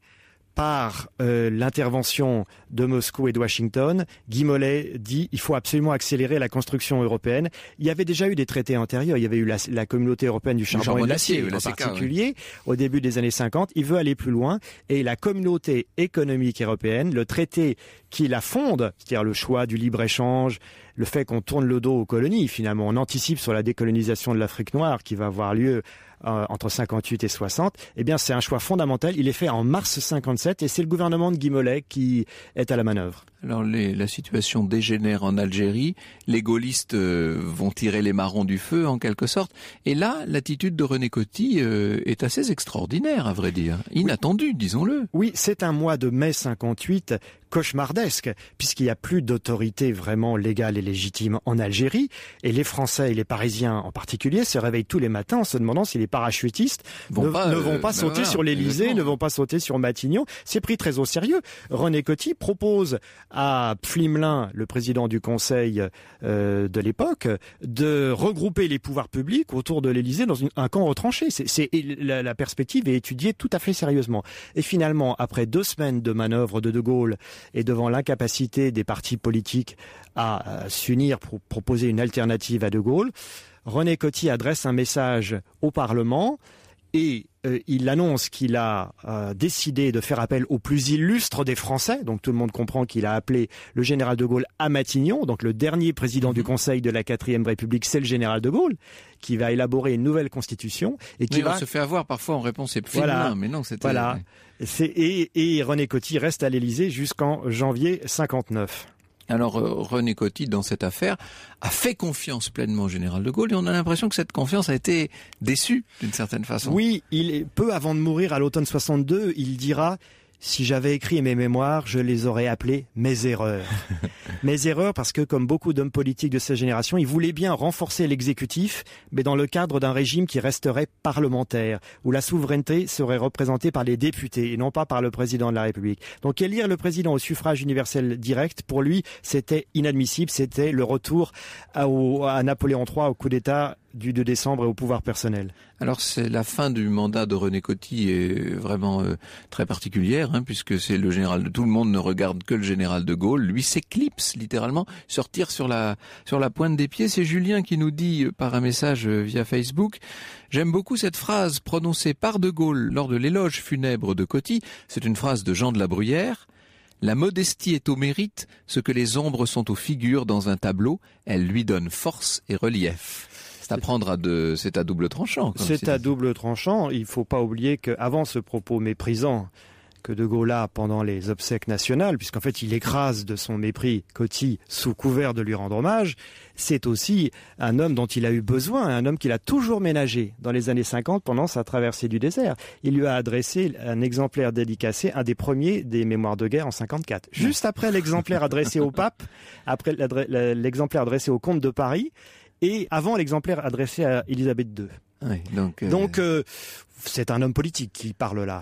par euh, l'intervention de Moscou et de Washington, Guy Mollet dit il faut absolument accélérer la construction européenne. Il y avait déjà eu des traités antérieurs, il y avait eu la, la communauté européenne du charbon, charbon et de l'acier, l'acier en particulier, oui. au début des années cinquante. Il veut aller plus loin et la communauté économique européenne, le traité qui la fonde, c'est-à-dire le choix du libre-échange, le fait qu'on tourne le dos aux colonies, finalement, on anticipe sur la décolonisation de l'Afrique noire qui va avoir lieu euh, entre cinquante-huit et soixante, eh bien c'est un choix fondamental. Il est fait en mars cinquante-sept et c'est le gouvernement de Guy Mollet qui est à la manœuvre. Alors les, la situation dégénère en Algérie, les gaullistes euh, vont tirer les marrons du feu en quelque sorte, et là l'attitude de René Coty euh, est assez extraordinaire à vrai dire, inattendue oui. disons-le. Oui, c'est un mois de mai cinquante-huit cauchemardesque, puisqu'il n'y a plus d'autorité vraiment légale et légitime en Algérie, et les Français et les Parisiens en particulier se réveillent tous les matins en se demandant si les parachutistes vont ne, pas, ne vont pas euh, sauter ben voilà, sur l'Élysée, exactement. ne vont pas sauter sur Matignon. C'est pris très au sérieux. René Coty propose à Flimelin, le président du Conseil euh, de l'époque, de regrouper les pouvoirs publics autour de l'Élysée dans une, un camp retranché. C'est, c'est, la, la perspective est étudiée tout à fait sérieusement. Et finalement, après deux semaines de manœuvre de De Gaulle, et devant l'incapacité des partis politiques à, à s'unir pour proposer une alternative à De Gaulle, René Coty adresse un message au Parlement et euh, il annonce qu'il a euh, décidé de faire appel au plus illustre des Français. Donc tout le monde comprend qu'il a appelé le général de Gaulle à Matignon. Donc le dernier président du Conseil de la quatrième République, c'est le général de Gaulle, qui va élaborer une nouvelle constitution. Et qui oui, va... on se fait avoir parfois en réponse c'est voilà, mais non, c'était... Voilà. C'est... Et, et René Coty reste à l'Élysée jusqu'en janvier cinquante-neuf. Alors euh, René Coty, dans cette affaire, a fait confiance pleinement au général de Gaulle et on a l'impression que cette confiance a été déçue d'une certaine façon. Oui, il est, peu avant de mourir à l'automne soixante-deux, il dira « Si j'avais écrit mes mémoires, je les aurais appelées mes erreurs. » Mes erreurs parce que, comme beaucoup d'hommes politiques de cette génération, il voulait bien renforcer l'exécutif, mais dans le cadre d'un régime qui resterait parlementaire, où la souveraineté serait représentée par les députés et non pas par le président de la République. Donc élire le président au suffrage universel direct, pour lui, c'était inadmissible, c'était le retour à, au, à Napoléon trois, au coup d'État du deux décembre et au pouvoir personnel. Alors c'est la fin du mandat de René Coty est vraiment euh, très particulière, hein, puisque c'est le général de tout le monde ne regarde que le général de Gaulle. Lui s'éclipse littéralement, se retire sur la sur la pointe des pieds. C'est Julien qui nous dit euh, par un message euh, via Facebook: j'aime beaucoup cette phrase prononcée par de Gaulle lors de l'éloge funèbre de Coty. C'est une phrase de Jean de la Bruyère. La modestie est au mérite ce que les ombres sont aux figures dans un tableau. Elle lui donne force et relief. C'est à prendre à de, c'est à double tranchant. C'est à double tranchant. Il faut pas oublier qu'avant ce propos méprisant que De Gaulle a pendant les obsèques nationales, puisqu'en fait il écrase de son mépris Coty sous couvert de lui rendre hommage, c'est aussi un homme dont il a eu besoin, un homme qu'il a toujours ménagé dans les années cinquante pendant sa traversée du désert. Il lui a adressé un exemplaire dédicacé, un des premiers des mémoires de guerre en cinquante-quatre. Juste après l'exemplaire adressé au pape, après l'exemplaire adressé au comte de Paris, et avant l'exemplaire adressé à Élisabeth deux. Oui, donc, euh... donc euh, c'est un homme politique qui parle là.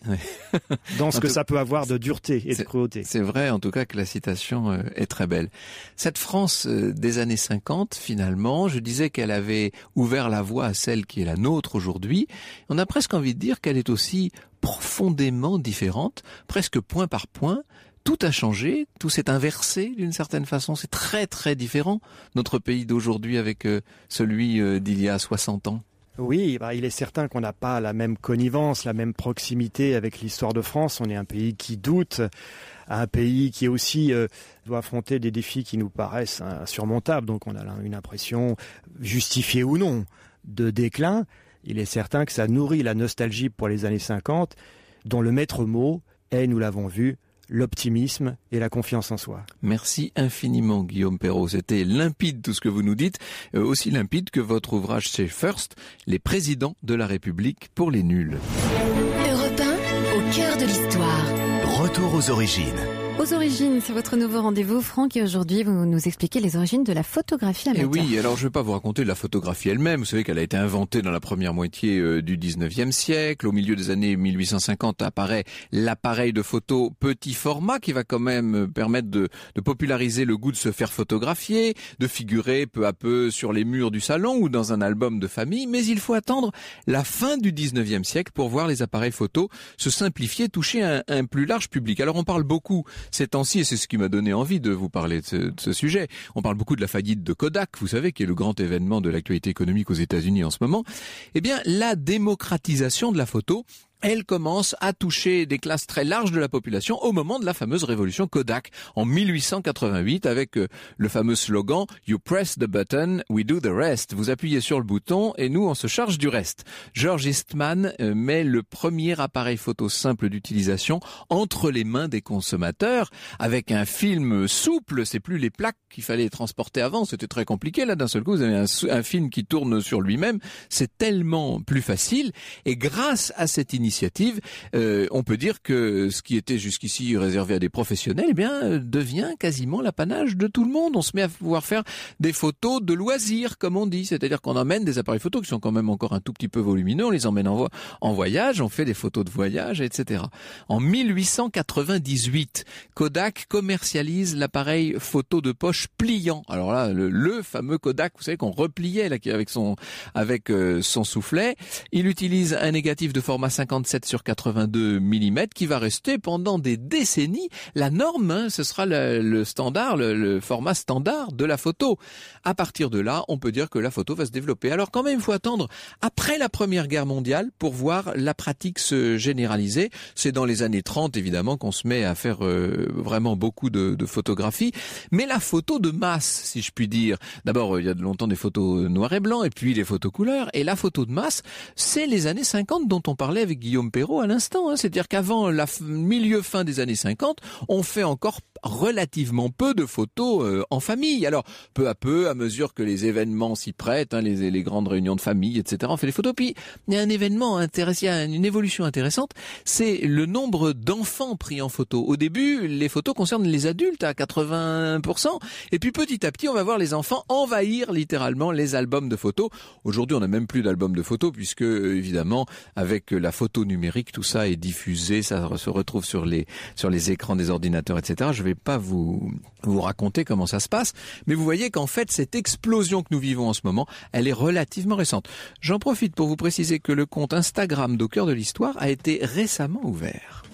ouais. dans ce que ça peut avoir de dureté et de cruauté. C'est vrai, en tout cas, que la citation euh, est très belle. Cette France euh, des années cinquante, finalement, je disais qu'elle avait ouvert la voie à celle qui est la nôtre aujourd'hui. On a presque envie de dire qu'elle est aussi profondément différente, presque point par point. Tout a changé, tout s'est inversé d'une certaine façon. C'est très très différent, notre pays d'aujourd'hui avec euh, celui euh, d'il y a soixante ans. Oui, bah, il est certain qu'on n'a pas la même connivence, la même proximité avec l'histoire de France. On est un pays qui doute, un pays qui aussi euh, doit affronter des défis qui nous paraissent insurmontables. Donc on a une impression, justifiée ou non, de déclin. Il est certain que ça nourrit la nostalgie pour les années cinquante, dont le maître mot est, nous l'avons vu, l'optimisme et la confiance en soi. Merci infiniment Guillaume Perrault, c'était limpide tout ce que vous nous dites, euh, aussi limpide que votre ouvrage chez First, Les présidents de la République pour les nuls. Europe un, au cœur de l'histoire. Retour aux origines. Aux origines, c'est votre nouveau rendez-vous, Franck, et aujourd'hui vous nous expliquez les origines de la photographie amateur. Et oui, alors je ne vais pas vous raconter la photographie elle-même. Vous savez qu'elle a été inventée dans la première moitié euh, du dix-neuvième siècle. Au milieu des années mille huit cent cinquante apparaît l'appareil de photo petit format qui va quand même permettre de, de populariser le goût de se faire photographier, de figurer peu à peu sur les murs du salon ou dans un album de famille. Mais il faut attendre la fin du dix-neuvième siècle pour voir les appareils photo se simplifier, toucher un, un plus large public. Alors on parle beaucoup ces temps-ci, et c'est ce qui m'a donné envie de vous parler de ce, de ce sujet. On parle beaucoup de la faillite de Kodak, vous savez, qui est le grand événement de l'actualité économique aux États-Unis en ce moment. Eh bien, la démocratisation de la photo, elle commence à toucher des classes très larges de la population au moment de la fameuse révolution Kodak en mille huit cent quatre-vingt-huit avec le fameux slogan « You press the button, we do the rest ». Vous appuyez sur le bouton et nous on se charge du reste. George Eastman met le premier appareil photo simple d'utilisation entre les mains des consommateurs avec un film souple. C'est plus les plaques qu'il fallait transporter avant, c'était très compliqué. Là d'un seul coup vous avez un, un film qui tourne sur lui-même, c'est tellement plus facile. Et grâce à cette initiative Initiative, euh, on peut dire que ce qui était jusqu'ici réservé à des professionnels, eh bien, euh, devient quasiment l'apanage de tout le monde. On se met à pouvoir faire des photos de loisirs, comme on dit, c'est-à-dire qu'on emmène des appareils photos qui sont quand même encore un tout petit peu volumineux, on les emmène en, vo- en voyage, on fait des photos de voyage, et cetera. En mille huit cent quatre-vingt-dix-huit, Kodak commercialise l'appareil photo de poche pliant. Alors là, le, le fameux Kodak, vous savez qu'on repliait là, avec son avec euh, son soufflet. Il utilise un négatif de format cinquante sur quatre-vingt-deux millimètres qui va rester pendant des décennies la norme, hein, ce sera le, le standard, le, le format standard de la photo. À partir de là, on peut dire que la photo va se développer. Alors quand même, il faut attendre après la Première Guerre mondiale pour voir la pratique se généraliser. C'est dans les années trente, évidemment, qu'on se met à faire euh, vraiment beaucoup de, de photographies. Mais la photo de masse, si je puis dire. D'abord, il y a de longtemps des photos noir et blanc, et puis les photos couleurs. Et la photo de masse, c'est les années cinquante dont on parlait avec Guillaume Perrault à l'instant, hein. C'est-à-dire qu'avant la f- milieu fin des années cinquante, on fait encore relativement peu de photos euh, en famille. Alors, peu à peu, à mesure que les événements s'y prêtent, hein, les, les grandes réunions de famille, et cetera, on fait des photos. Puis, il y a un événement intéressant, il y a une évolution intéressante, c'est le nombre d'enfants pris en photo. Au début, les photos concernent les adultes à quatre-vingts pour cent, et puis petit à petit, on va voir les enfants envahir littéralement les albums de photos. Aujourd'hui, on n'a même plus d'albums de photos, puisque, évidemment, avec la photo numérique, tout ça est diffusé, ça se retrouve sur les, sur les écrans des ordinateurs, et cetera. Je vais pas vous, vous raconter comment ça se passe, mais vous voyez qu'en fait, cette explosion que nous vivons en ce moment, elle est relativement récente. J'en profite pour vous préciser que le compte Instagram d'Au cœur de l'histoire a été récemment ouvert.